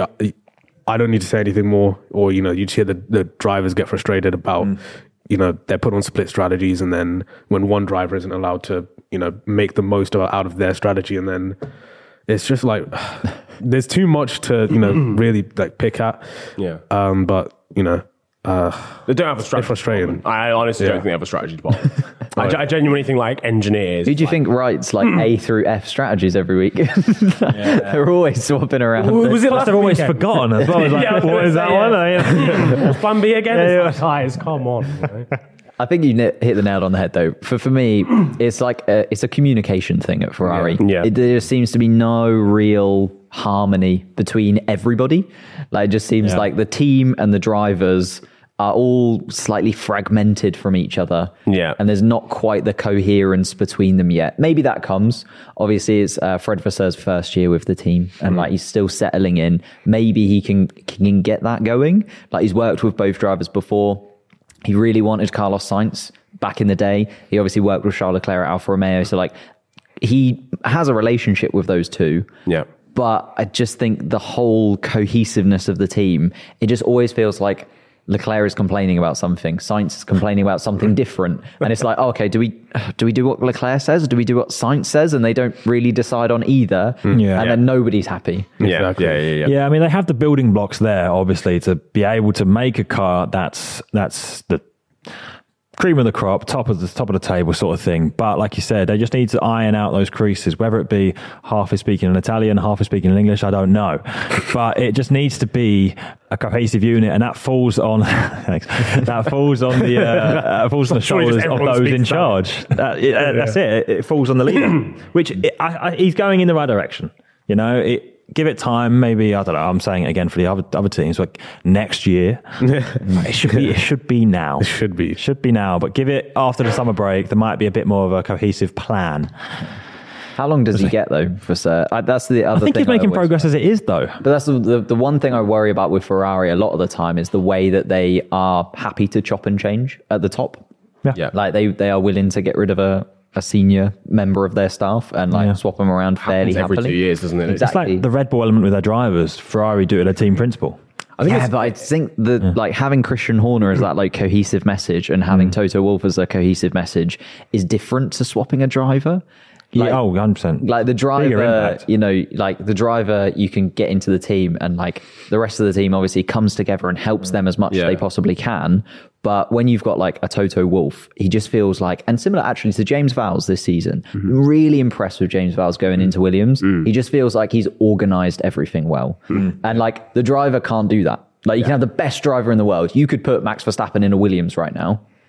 I don't need to say anything more. Or, you know, you hear the, the drivers get frustrated about, mm. you know, they're put on split strategies. And then when one driver isn't allowed to, you know, make the most of, out of their strategy. And then it's just like, there's too much to, you know, really like pick at. Yeah. Um, but, you know, uh, they don't have a strategy. Frustrating. I honestly yeah. don't think they have a strategy department. I, I genuinely think like engineers. Who do you like, think writes like A through F strategies every week? yeah. They're always swapping around. Was it last they're always weekend? forgotten as well. Like, yeah, what is that yeah. one? Plan B again? Yeah, it's like, guys, come on. You know? I think you hit the nail on the head, though. For for me, it's like a, it's a communication thing at Ferrari. Yeah. Yeah. It, there seems to be no real harmony between everybody. Like it just seems yeah. like the team and the drivers are all slightly fragmented from each other. Yeah. And there's not quite the coherence between them yet. Maybe that comes. Obviously, it's uh, Fred Vasseur's first year with the team and mm. like he's still settling in. Maybe he can can get that going. Like he's worked with both drivers before. He really wanted Carlos Sainz back in the day. He obviously worked with Charles Leclerc at Alfa Romeo. So like he has a relationship with those two. Yeah. But I just think the whole cohesiveness of the team, it just always feels like Leclerc is complaining about something, Sainz is complaining about something different. And it's like, oh, okay, do we do we do what Leclerc says or do we do what Sainz says? And they don't really decide on either. Yeah. And yeah. then nobody's happy. Yeah. Exactly. yeah, yeah, yeah. Yeah, I mean, they have the building blocks there, obviously, to be able to make a car that's that's the cream of the crop, top of the top of the table sort of thing. But like you said, they just need to iron out those creases, whether it be half is speaking in Italian, half is speaking in English, I don't know. But it just needs to be a cohesive unit, and that falls on thanks, that falls on the uh, falls on the shoulders of those in charge. That, it, uh, that's it. It falls on the leader, which it, I, I, he's going in the right direction. You know, it. Give it time, maybe, I don't know, I'm saying it again for the other other teams, like next year. it should be it should be now. It should be. It should be now, but give it after the summer break, there might be a bit more of a cohesive plan. How long does he get, though, for Sir? I, that's the other I think thing he's making I always, progress as it is, though. But that's the, the, the one thing I worry about with Ferrari a lot of the time is the way that they are happy to chop and change at the top. Yeah. Yeah. Like they, they are willing to get rid of a a senior member of their staff and like Yeah. swap them around fairly every happily. two years, doesn't it? Exactly. It's like the Red Bull element with their drivers. Ferrari do it at a team principle. I think yeah, it's- but I think the like having Christian Horner as that like cohesive message and having Toto Wolff as a cohesive message is different to swapping a driver. Like, yeah, oh, one hundred percent. Like the Bigger driver, impact. you know, like the driver, you can get into the team and like the rest of the team obviously comes together and helps them as much Yeah. as they possibly can. But when you've got like a Toto Wolff, he just feels like, and similar actually to James Vowles this season, Mm-hmm. really impressed with James Vowles going into Williams. Mm. He just feels like he's organized everything well. And like the driver can't do that. Like you can have the best driver in the world. You could put Max Verstappen in a Williams right now.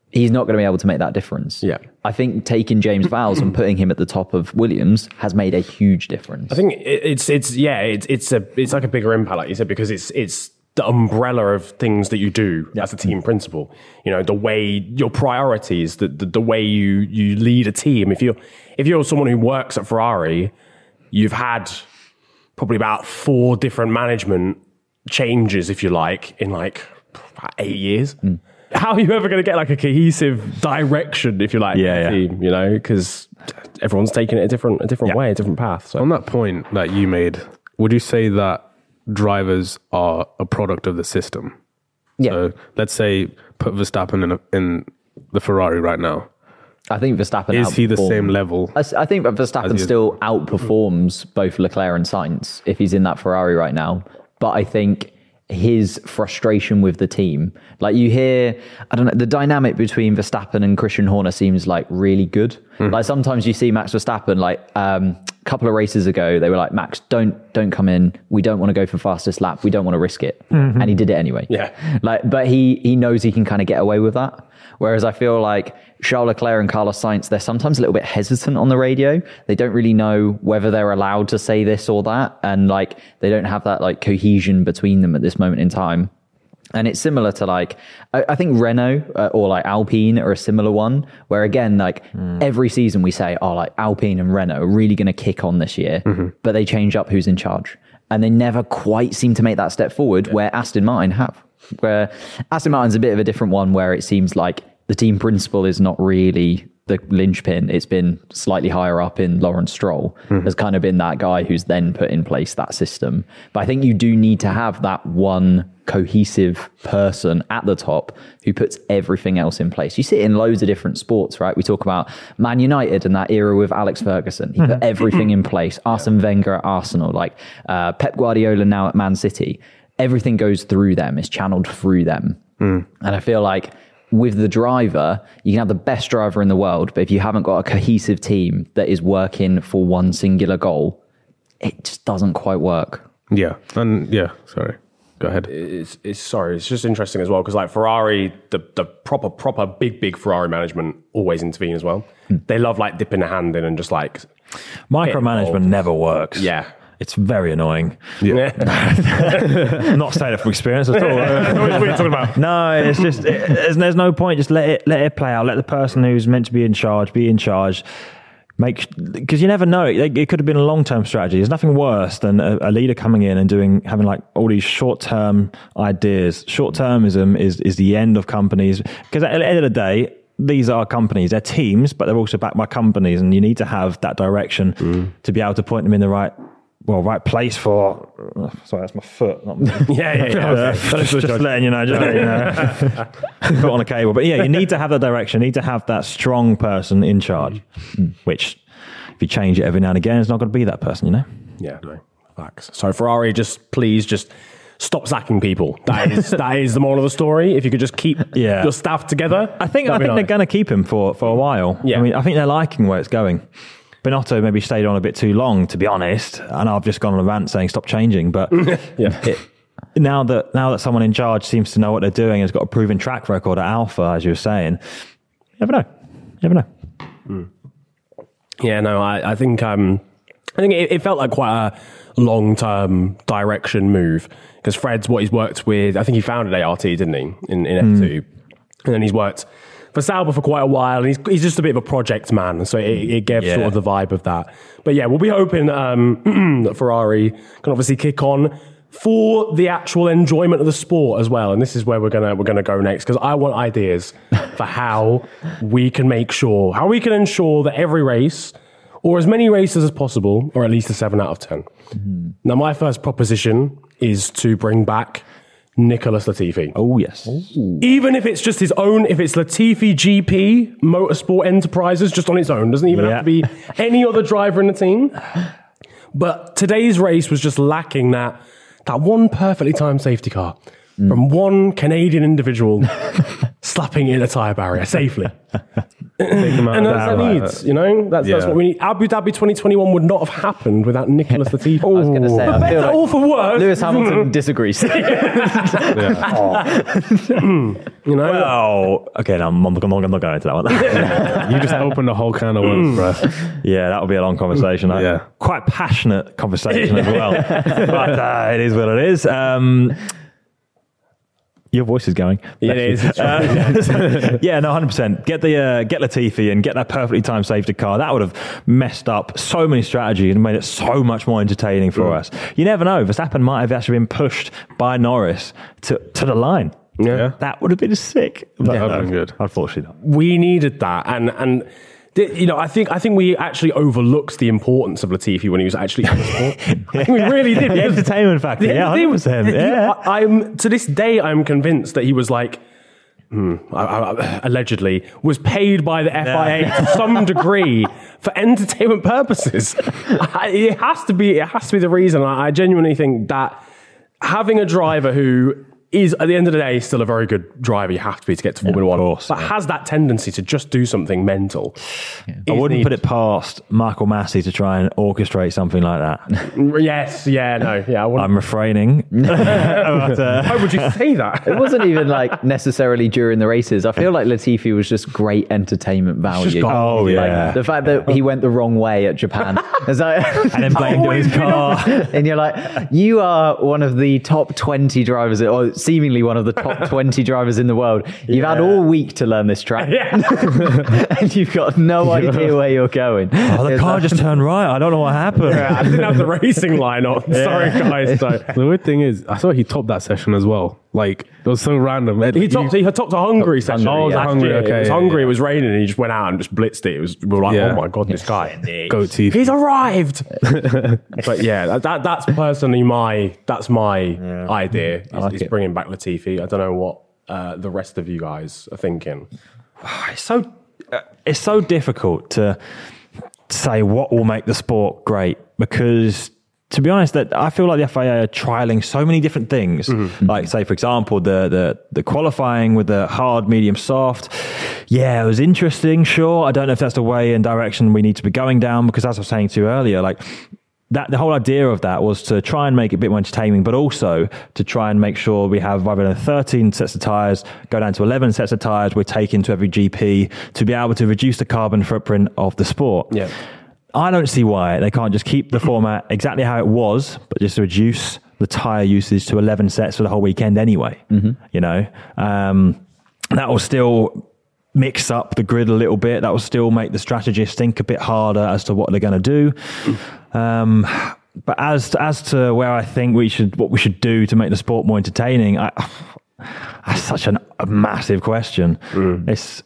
he's not going to be able to make that difference. Yeah. I think taking James Vowles and putting him at the top of Williams has made a huge difference. I think it, it's it's yeah it's it's a it's like a bigger impact, like you said, because it's it's the umbrella of things that you do yeah. as a team principal. You know, the way your priorities, the, the the way you you lead a team. If you're if you're someone who works at Ferrari, you've had probably about four different management changes, if you like, in like about eight years. Mm. How are you ever going to get like a cohesive direction, if you like, yeah, yeah. team, you know, because everyone's taking it a different, a different yeah. way, a different path. So on that point that you made, would you say that drivers are a product of the system? Yeah. So let's say put Verstappen in, a, in the Ferrari right now. I think Verstappen is he the same level? I, I think Verstappen still outperforms both Leclerc and Sainz if he's in that Ferrari right now. But I think his frustration with the team, like you hear, I don't know, the dynamic between Verstappen and Christian Horner seems like really good. Mm. Like sometimes you see Max Verstappen, like um, a couple of races ago, they were like, Max, don't don't come in. We don't want to go for fastest lap. We don't want to risk it. Mm-hmm. And he did it anyway. Yeah. Like, but he he knows he can kind of get away with that. Whereas I feel like Charles Leclerc and Carlos Sainz, they're sometimes a little bit hesitant on the radio. They don't really know whether they're allowed to say this or that. And like, they don't have that like cohesion between them at this moment in time. And it's similar to like, I, I think Renault uh, or like Alpine are a similar one where again, like mm. every season we say, oh, like Alpine and Renault are really going to kick on this year, mm-hmm. but they change up who's in charge. And they never quite seem to make that step forward yeah. where Aston Martin have. Where Aston Martin's a bit of a different one where it seems like the team principal is not really the linchpin. It's been slightly higher up in Lawrence Stroll. Mm-hmm. Has kind of been that guy who's then put in place that system. But I think you do need to have that one cohesive person at the top who puts everything else in place. You see it in loads of different sports, right? We talk about Man United and that era with Alex Ferguson. He put everything in place. Arsene Wenger at Arsenal, like uh, Pep Guardiola now at Man City. Everything goes through them, is channeled through them. Mm. And I feel like with the driver, you can have the best driver in the world, but if you haven't got a cohesive team that is working for one singular goal, it just doesn't quite work. Yeah. And yeah, sorry. Go ahead. It's, it's sorry. It's just interesting as well because like Ferrari, the, the proper, proper big, big Ferrari management always intervene as well. Mm. They love like dipping a hand in and just like... Micromanagement never works. Yeah. It's very annoying. Yeah. I'm not saying it from experience at all. What are you talking about? No, it's just, it, there's, there's no point. Just let it let it play out. Let the person who's meant to be in charge be in charge. Make Because you never know. It, it could have been a long-term strategy. There's nothing worse than a, a leader coming in and doing having like all these short-term ideas. Short-termism is, is the end of companies. Because at the end of the day, these are companies, they're teams, but they're also backed by companies. And you need to have that direction mm. to be able to point them in the right Well, right place for. Oh, sorry, that's my foot. Not yeah, yeah, yeah. uh, just, just letting you know, just letting you know. Put on a cable, but yeah, you need to have that direction. You need to have that strong person in charge. Which, if you change it every now and again, it's not going to be that person, you know. Yeah, no, facts. So Ferrari, just please, just stop sacking people. That is that is the moral of the story. If you could just keep yeah. your staff together, I think I think nice. They're going to keep him for for a while. Yeah, I mean, I think they're liking where it's going. Binotto maybe stayed on a bit too long, to be honest, and I've just gone on a rant saying stop changing. But yeah. it, now that now that someone in charge seems to know what they're doing and has got a proven track record at Alpha, as you were saying, you never know. You never know. Mm. Yeah, no, I, I think um, I think it, it felt like quite a long-term direction move because Fred's what he's worked with. I think he founded A R T, didn't he, in, in F two, mm. and then he's worked for Sauber for quite a while, and he's, he's just a bit of a project man, so it, it gave yeah. sort of the vibe of that. But yeah, we'll be hoping um, that Ferrari can obviously kick on for the actual enjoyment of the sport as well. And this is where we're gonna we're gonna go next because I want ideas for how we can make sure, how we can ensure that every race, or as many races as possible, or at least a seven out of ten. Mm-hmm. Now, my first proposition is to bring back Nicholas Latifi. Oh, yes. Ooh. Even if it's just his own, if it's Latifi G P, Motorsport Enterprises, just on its own, doesn't even yeah. have to be any other driver in the team. But today's race was just lacking that, that one perfectly timed safety car mm. from one Canadian individual slapping in a tyre barrier safely. Take him out And of that's that, what like needs, you know? That's, that's Yeah. what we need. Abu Dhabi twenty twenty-one would not have happened without Nicholas Latifi. I was going to say, For I feel better like or for worse. Lewis Hamilton disagrees. You know? Oh, okay. No, I'm, I'm not going into that one. You just opened a whole can of worms, bro. Yeah, that would be a long conversation. I- Yeah. Quite passionate conversation as well. But uh, it is what it is. Um, your voice is going. It is. Uh, yeah, no, one hundred percent. Get the uh, get Latifi and get that perfectly timed safety car. That would have messed up so many strategies and made it so much more entertaining for us. You never know. Verstappen might have actually been pushed by Norris to, to the line. Yeah. That would have been sick. But That would have no, been good. Unfortunately not. We needed that. And, and th- you know, I think I think we actually overlooked the importance of Latifi when he was actually in the sport. I think we really did. The entertainment factor. The Yeah, one hundred percent. entertainment- Yeah. I, I'm to this day, I'm convinced that he was like, hmm, I, I, allegedly, was paid by the F I A to some degree for entertainment purposes. I, it has to be. It has to be the reason. I, I genuinely think that having a driver who is, at the end of the day, still a very good driver, you have to be to get to Formula of One, course, but yeah. has that tendency to just do something mental. I wouldn't put it past Michael Massey to try and orchestrate something like that. Yes, yeah, no, yeah. I wouldn't. I'm refraining. But, uh, Why would you say that? It wasn't even like necessarily during the races. I feel like Latifi was just great entertainment value. gone. Oh, Like, yeah. the fact that he went the wrong way at Japan. It's like- and then blamed on his car. and you're like, you are one of the top twenty drivers, or seemingly one of the top twenty drivers in the world. You've had all week to learn this track. and you've got no idea where you're going. Oh, the It's car like- just turned right. I don't know what happened. I didn't have the racing line on. Sorry, guys. So. The weird thing is, I saw he topped that session as well. Like, it was so random. He topped, he topped a Hungary session. Oh, it was a last Hungary, year. okay, It was yeah, Hungary. yeah. It was raining, and he just went out and just blitzed it. It was we were like, Yeah. oh my god, this guy, Goat teeth. he's arrived. But yeah, that, that that's personally my that's my idea. Is, like is it. bringing back Latifi. I don't know what uh, the rest of you guys are thinking. It's so uh, it's so difficult to say what will make the sport great, because to be honest, that I feel like the F I A are trialing so many different things. Mm-hmm. Like, say, for example, the, the the qualifying with the hard, medium, soft. Yeah, it was interesting. Sure, I don't know if that's the way and direction we need to be going down, because as I was saying to you earlier, like that the whole idea of that was to try and make it a bit more entertaining, but also to try and make sure we have rather than thirteen sets of tires, go down to eleven sets of tires we're taking to every G P to be able to reduce the carbon footprint of the sport. Yeah. I don't see why they can't just keep the format exactly how it was, but just reduce the tyre usage to eleven sets for the whole weekend anyway. Mm-hmm. You know, um, that will still mix up the grid a little bit. That will still make the strategists think a bit harder as to what they're going to do. Um, but as as to where I think we should, what we should do to make the sport more entertaining, I, that's such an, a massive question. Mm. It's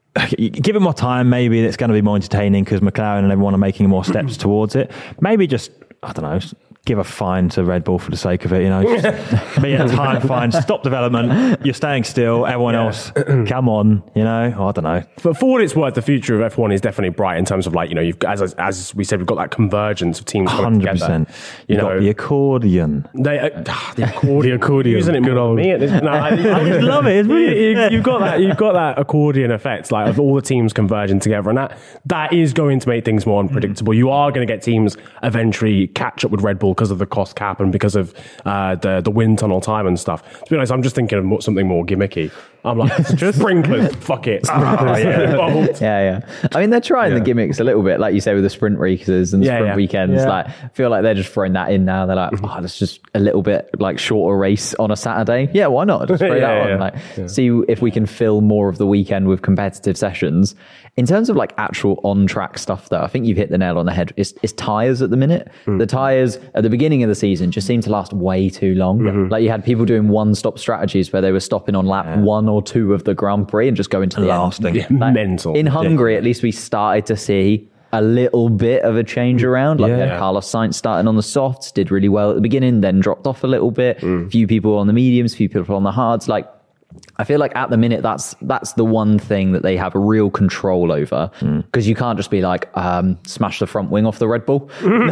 give it more time, maybe it's going to be more entertaining because McLaren and everyone are making more steps towards it. Maybe just, I don't know, give a fine to Red Bull for the sake of it, you know. Just be a time fine, stop development, you're staying still, everyone yeah. else, come on, you know. Oh, I don't know. But for what it's worth, the future of F one is definitely bright in terms of, like, you know, you've as as we said, we've got that convergence of teams coming one hundred percent. together. You You've know, got the accordion. They, uh, the accordion, The accordion. using it Good more old- than me. At this, no, I, I I just love it. It's brilliant. You, you, you've got that. You've got that accordion effect, like of all the teams converging together, and that that is going to make things more unpredictable. You are going to get teams eventually catch up with Red Bull because of the cost cap and because of uh, the the wind tunnel time and stuff. To be honest, I'm just thinking of more, something more gimmicky. I'm like, just sprinklers, fuck it. Oh, yeah. Yeah, yeah. I mean, they're trying Yeah. the gimmicks a little bit, like you say, with the sprint races and the Yeah, sprint yeah. weekends. Yeah. Like, I feel like they're just throwing that in now. They're like, oh, that's just a little bit like shorter race on a Saturday. Yeah, why not? Just throw Yeah, that on. yeah. Like, Yeah. see if we can fill more of the weekend with competitive sessions. In terms of like actual on-track stuff, though, I think you've hit the nail on the head. It's, it's tires at the minute. Mm. The tires at the beginning of the season just seem to last way too long. Mm-hmm. Like, you had people doing one-stop strategies where they were stopping on lap Yeah. one or two of the Grand Prix and just going to the Lasting. end. Yeah, mental. In Hungary, at least we started to see a little bit of a change around. Like, Yeah. we had Carlos Sainz starting on the softs, did really well at the beginning, then dropped off a little bit. Mm. Few people on the mediums, few people on the hards. Like, I feel like at the minute, that's that's the one thing that they have a real control over, because you can't just be like, um, smash the front wing off the Red Bull.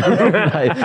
Like,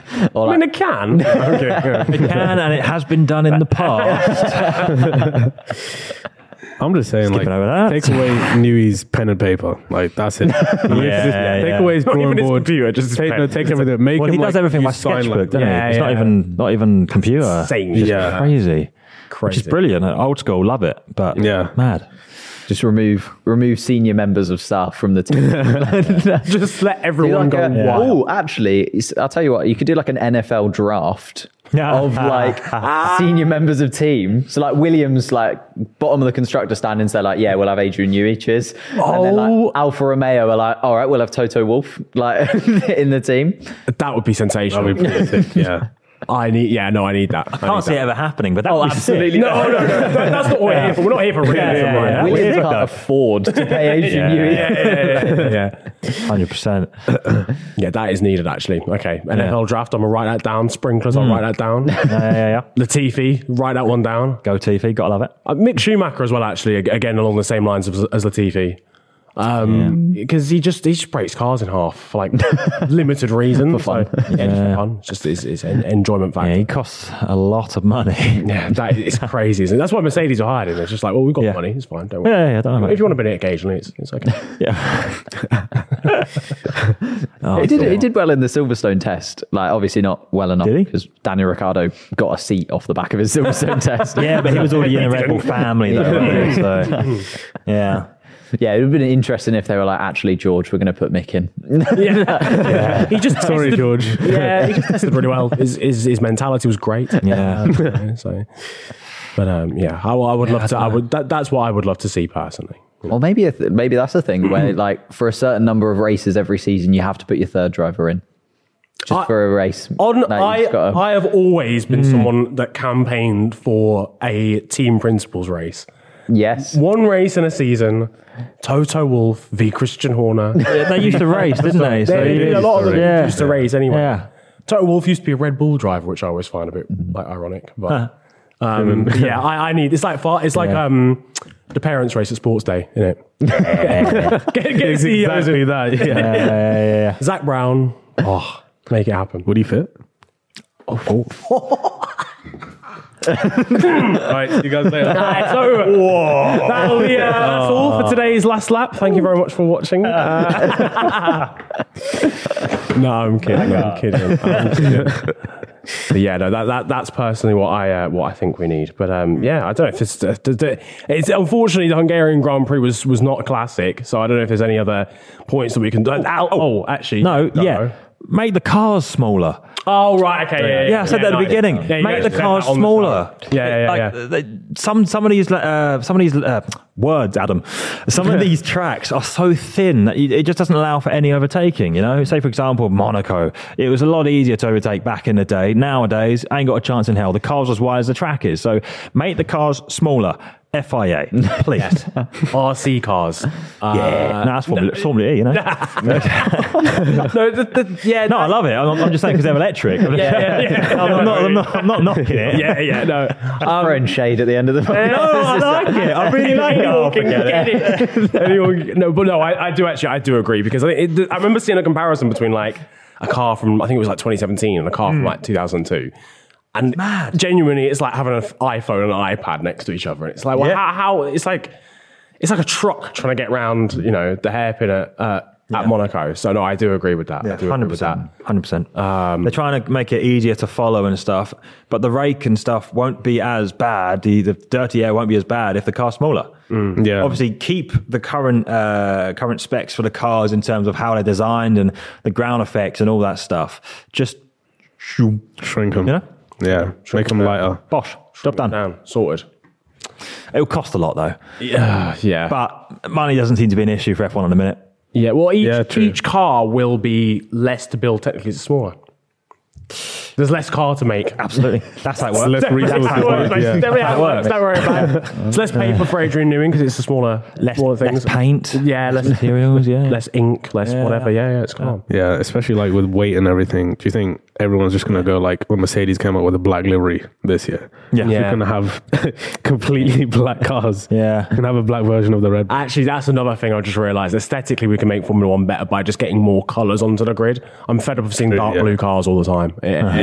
or I mean, like, it can. Okay. It can, and it has been done in the past. I'm just saying, Skipping like, over that. take away Newey's pen and paper. Like, that's it. yeah, take yeah. away his Not drawing even his board. computer, just his take, pen. no, take everything. Make Well, him he does like, everything by use sign sketchbook, language. doesn't Yeah, he? It's not yeah. even not even computer. Insane. It's just Yeah. crazy. Crazy. Which is brilliant. Old school, love it. But Yeah. mad. Just remove remove senior members of staff from the team. Just let Do everyone like go a- wild. Oh, actually, it's- I'll tell you what. You could do like an N F L draft Yeah. of like senior members of team. So like Williams, like bottom of the constructor standings, they're like, yeah, we'll have Adrian Newey, cheers. And then Oh. like Alfa Romeo are like, all right, we'll have Toto Wolff like in the team. That would be sensational. That'd be pretty sick, yeah. I need, yeah, no, I need that. I Can't need see it that. ever happening, but that Oh, would be absolutely. sick. No, no, no, no, that's not what we're here for. We're not here for realism, yeah, right? yeah. We're Williams here can't for- afford to pay Adrian Newey. yeah, yeah, yeah, yeah. Hundred percent. Yeah, that is needed actually. Okay, N F L draft. I'm gonna write that down. Sprinklers. I'll write that down. Yeah, yeah, yeah. Latifi. Write that one down. Go T V, gotta love it. Uh, Mick Schumacher as well. Actually, ag- again along the same lines as, as Latifi. Um, because he just he just breaks cars in half for like limited reasons. For fun. So, yeah, just for fun. It's just it's, it's an enjoyment factor. Yeah, Yeah, he costs a lot of money. that is crays isn't it? That's why Mercedes are hiding. It's just like, well, we've got Yeah. money. It's fine. Don't worry. Yeah, yeah, don't worry. If you want to bid it occasionally, it's it's okay. Yeah. Oh, He did, dear. he did well in the Silverstone test. Like, obviously not well enough Did he? because Daniel Ricciardo got a seat off the back of his Silverstone test. Yeah, but he was already in a Red Bull family, though. wasn't he? So, yeah. Yeah, it would have been interesting if they were like, actually, George, we're going to put Mick in. Yeah. He just Sorry, tested- George. Yeah, he just tested really well. His his, his mentality was great. Yeah. Um, so, but um, yeah, I, I would love to. I would. That, that's what I would love to see personally. Or maybe a th- maybe that's the thing where, like, for a certain number of races every season, you have to put your third driver in. Just I- for a race. On, No, I, you've gotta- I have always been someone that campaigned for a team principles race. yes. One race in a season, Toto Wolff v Christian Horner. Yeah, they used to race, didn't they? So They- it a is- lot of them yeah. used to race anyway. Yeah. Toto Wolff used to be a Red Bull driver, which I always find a bit like ironic. But um, yeah, I, I need. It's like far, it's like Yeah. um, the parents' race at Sports Day, isn't it? get, get C E Os Exactly in. that. Yeah. Yeah, yeah, yeah, yeah. Zach Brown. Oh, make it happen. Would he fit? Oh. All right, see you guys later. Right, so that'll be, uh, that's all for today's last lap. Thank you very much for watching. Uh, no, I'm kidding. I'm kidding. I'm kidding. But yeah, no, that, that that's personally what I uh, what I think we need. But um, yeah, I don't know if it's, uh, the- the- it's unfortunately the Hungarian Grand Prix was was not a classic, so I don't know if there's any other points that we can do. Oh, oh actually, No, don't yeah. know. Make the cars smaller. Oh right, okay, yeah, yeah. Yeah, I said that at the nice. beginning. Yeah, you Make guys the said cars that on the smaller. show. Yeah, yeah, yeah. Like, yeah. they- some some of these uh, some of these uh, words, Adam. Some of these tracks are so thin that you- it just doesn't allow for any overtaking. You know, say for example, Monaco. It was a lot easier to overtake back in the day. Nowadays, ain't got a chance in hell. The car's as wide as the track is. So make the cars smaller. F I A, please. R C cars. Yeah, no, that's Formula, Formula E, you know. no, the, the, yeah, No, I love it. I'm, I'm just saying because they're electric. I'm, Yeah, yeah, yeah. I'm, not, I'm, not, I'm not knocking it. Yeah, yeah, no. Um, Throwing shade at the end of the No, I like it. I really like it. Anyone Oh, can forget get it. it. Anyone- no, but no, I, I do actually, I do agree because I, think it, I remember seeing a comparison between like a car from, I think it was like twenty seventeen and a car from like two thousand two. And genuinely, it's like having an iPhone and an iPad next to each other. And it's like, well, Yeah. how, how, it's like, it's like a truck trying to get round, you know, the hairpin at, uh, at Monaco. So no, I do agree with that. I do agree Hundred with that. percent, hundred percent. They're trying to make it easier to follow and stuff, but the rake and stuff won't be as bad. The, the dirty air won't be as bad if the car's smaller. Yeah. Obviously, keep the current uh, current specs for the cars in terms of how they're designed and the ground effects and all that stuff. Just shoom, Shrink them. you know, Yeah. Make them lighter. bosh, job done. Down, sorted. It'll cost a lot though, Yeah, yeah. but money doesn't seem to be an issue for F one at the minute. Yeah, well, each, Yeah, true. each car will be less to build. Technically, it's smaller. There's less car to make. Absolutely, that's how it works. Less resources. That's how it works, yeah. mate. Don't worry how it That's works. how Don't worry about it. It's less paper for Adrian Newing because it's the smaller, Less, smaller things. less paint, Yeah, less materials, yeah. less ink, less Yeah. whatever. Yeah, yeah, it's calm. Yeah, especially like with weight and everything. Do you think everyone's just going to go like when Mercedes came out with a black livery this year? Yeah. We're Yeah. going to have completely black cars. Yeah. And have a black version of the Red Bull. Actually, that's another thing I just realised. Aesthetically, we can make Formula One better by just getting more colours onto the grid. I'm fed up of seeing dark Yeah. blue cars all the time. It, Yeah.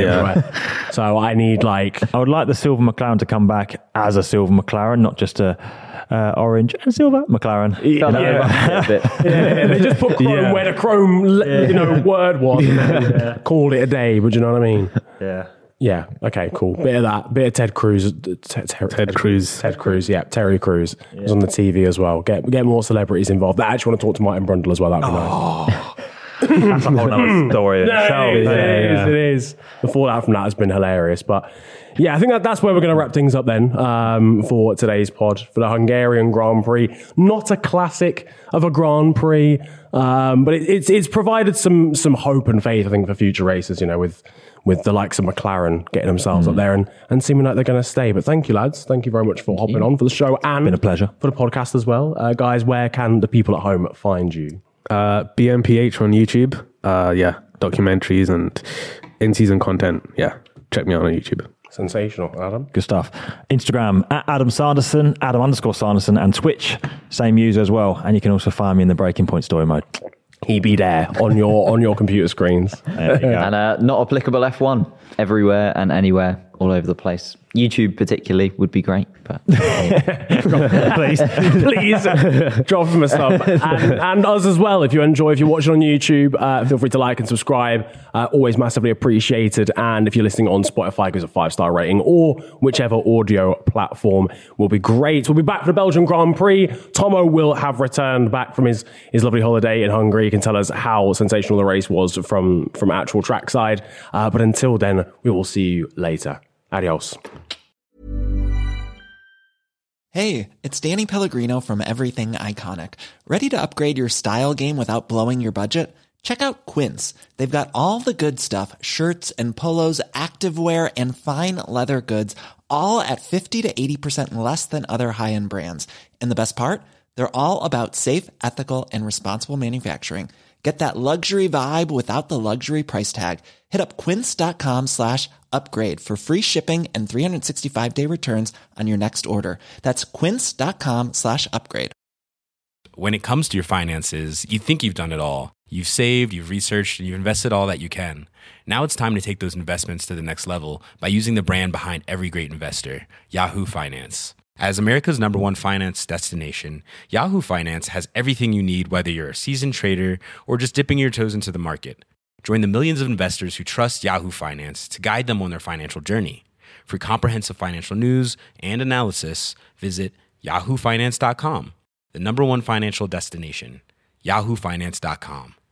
everywhere. So I need like I would like the silver McLaren to come back as a silver McLaren, not just a uh, orange and silver McLaren. Yeah, Yeah. A bit. yeah, they just put chrome Yeah. where the chrome you know word was, and then Yeah. called it a day. But you know what I mean? Yeah. Yeah. Okay. Cool. Bit of that. Bit of Ted Cruz. Ted, Ted, Ted Cruz. Ted Cruz. Yeah. Terry Cruz was on the T V as well. Get get more celebrities involved. I actually want to talk to Martin Brundle as well. That'd be nice. That's a whole other story in No, itself. it is, Yeah, it is, yeah. it is. The fallout from that has been hilarious. But yeah, I think that that's where we're going to wrap things up then um, for today's pod for the Hungarian Grand Prix. Not a classic of a Grand Prix, um, but it, it's it's provided some some hope and faith, I think, for future races. You know, with with the likes of McLaren getting themselves Mm. up there and, and seeming like they're going to stay. But thank you, lads. Thank you very much for hopping on for the show and Been a pleasure. for the podcast as well, uh, guys. Where can the people at home find you? Uh, B M P H on YouTube. Uh, yeah, documentaries and in-season content. Yeah, check me out on YouTube. Sensational, Adam. Good stuff. Instagram at Adam Sanderson, Adam underscore Sanderson, and Twitch, same user as well. And you can also find me in the Breaking Point story mode. He be there on your on your computer screens. There you go. And uh, not applicable F one everywhere and anywhere, all over the place. YouTube particularly would be great, but please, please drop him a sub and, and us as well. If you enjoy, if you're watching on YouTube, uh, feel free to like and subscribe. Uh, always massively appreciated. And if you're listening on Spotify, give us a five star rating or whichever audio platform will be great. We'll be back for the Belgian Grand Prix. Tomo will have returned back from his his lovely holiday in Hungary. He can tell us how sensational the race was from from actual trackside. Uh, but until then, we will see you later. Adios. Hey, it's Danny Pellegrino from Everything Iconic. Ready to upgrade your style game without blowing your budget? Check out Quince. They've got all the good stuff, shirts and polos, activewear, and fine leather goods, all at fifty to eighty percent less than other high-end brands. And the best part? They're all about safe, ethical, and responsible manufacturing. Get that luxury vibe without the luxury price tag. Hit up quince.com slash upgrade for free shipping and three sixty-five day returns on your next order. That's quince.com slash upgrade. When it comes to your finances, you think you've done it all. You've saved, you've researched, and you've invested all that you can. Now it's time to take those investments to the next level by using the brand behind every great investor, Yahoo Finance. As America's number one finance destination, Yahoo Finance has everything you need, whether you're a seasoned trader or just dipping your toes into the market. Join the millions of investors who trust Yahoo Finance to guide them on their financial journey. For comprehensive financial news and analysis, visit yahoo finance dot com, the number one financial destination, yahoo finance dot com.